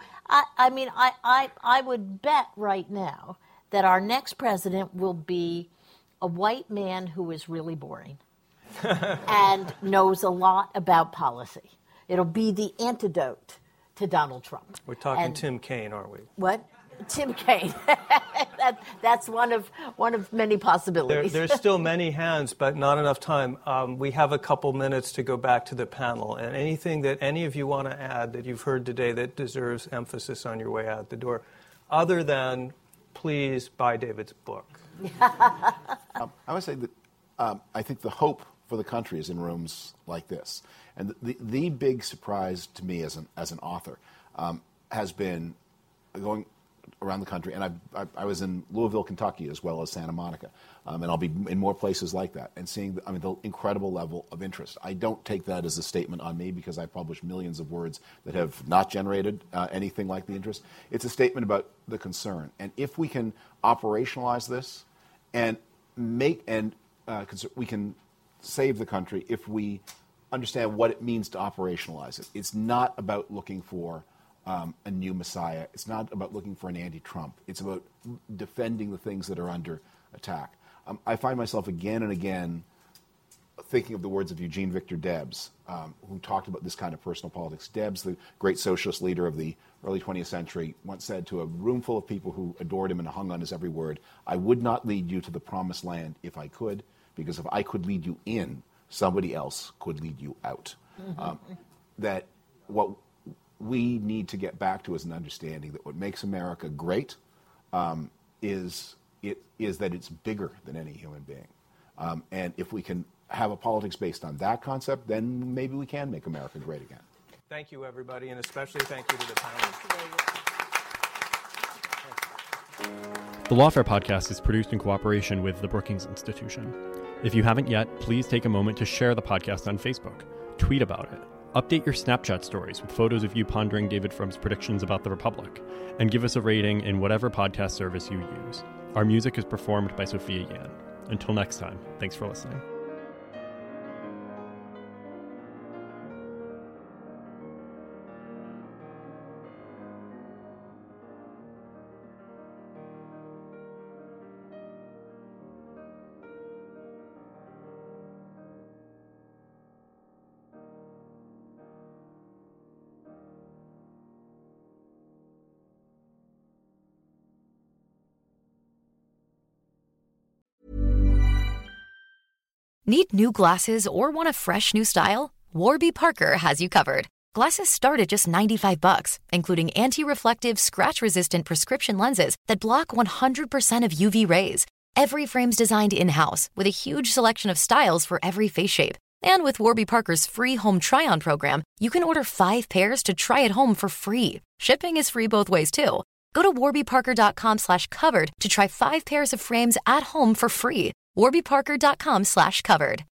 I would bet right now that our next president will be a white man who is really boring and knows a lot about policy. It'll be the antidote to Donald Trump. We're talking Tim Kaine, aren't we? What? Tim Kaine. That's one of many possibilities. There's still many hands, but not enough time. We have a couple minutes to go back to the panel. And anything that any of you want to add that you've heard today that deserves emphasis on your way out the door, other than please buy David's book. I would say that I think the hope for the country is in rooms like this. And the big surprise to me as an author has been going around the country, and I was in Louisville, Kentucky, as well as Santa Monica, and I'll be in more places like that, and seeing the incredible level of interest. I don't take that as a statement on me because I publish millions of words that have not generated anything like the interest. It's a statement about the concern, and if we can operationalize this and we can save the country if we understand what it means to operationalize it. It's not about looking for a new Messiah. It's not about looking for an anti-Trump. It's about defending the things that are under attack. I find myself again and again thinking of the words of Eugene Victor Debs, who talked about this kind of personal politics. Debs, the great socialist leader of the early 20th century, once said to a room full of people who adored him and hung on his every word, "I would not lead you to the promised land if I could, because if I could lead you in, somebody else could lead you out." That what we need to get back to is an understanding that what makes America great is that it's bigger than any human being. And if we can have a politics based on that concept, then maybe we can make America great again. Thank you, everybody, and especially thank you to the panelists. The Lawfare podcast is produced in cooperation with the Brookings Institution. If you haven't yet, please take a moment to share the podcast on Facebook, tweet about it, update your Snapchat stories with photos of you pondering David Frum's predictions about the Republic, and give us a rating in whatever podcast service you use. Our music is performed by Sophia Yan. Until next time, thanks for listening. Need new glasses or want a fresh new style? Warby Parker has you covered. Glasses start at just $95, including anti-reflective, scratch-resistant prescription lenses that block 100% of UV rays. Every frame's designed in-house with a huge selection of styles for every face shape. And with Warby Parker's free home try-on program, you can order 5 pairs to try at home for free. Shipping is free both ways, too. Go to warbyparker.com/covered to try 5 pairs of frames at home for free. warbyparker.com/covered.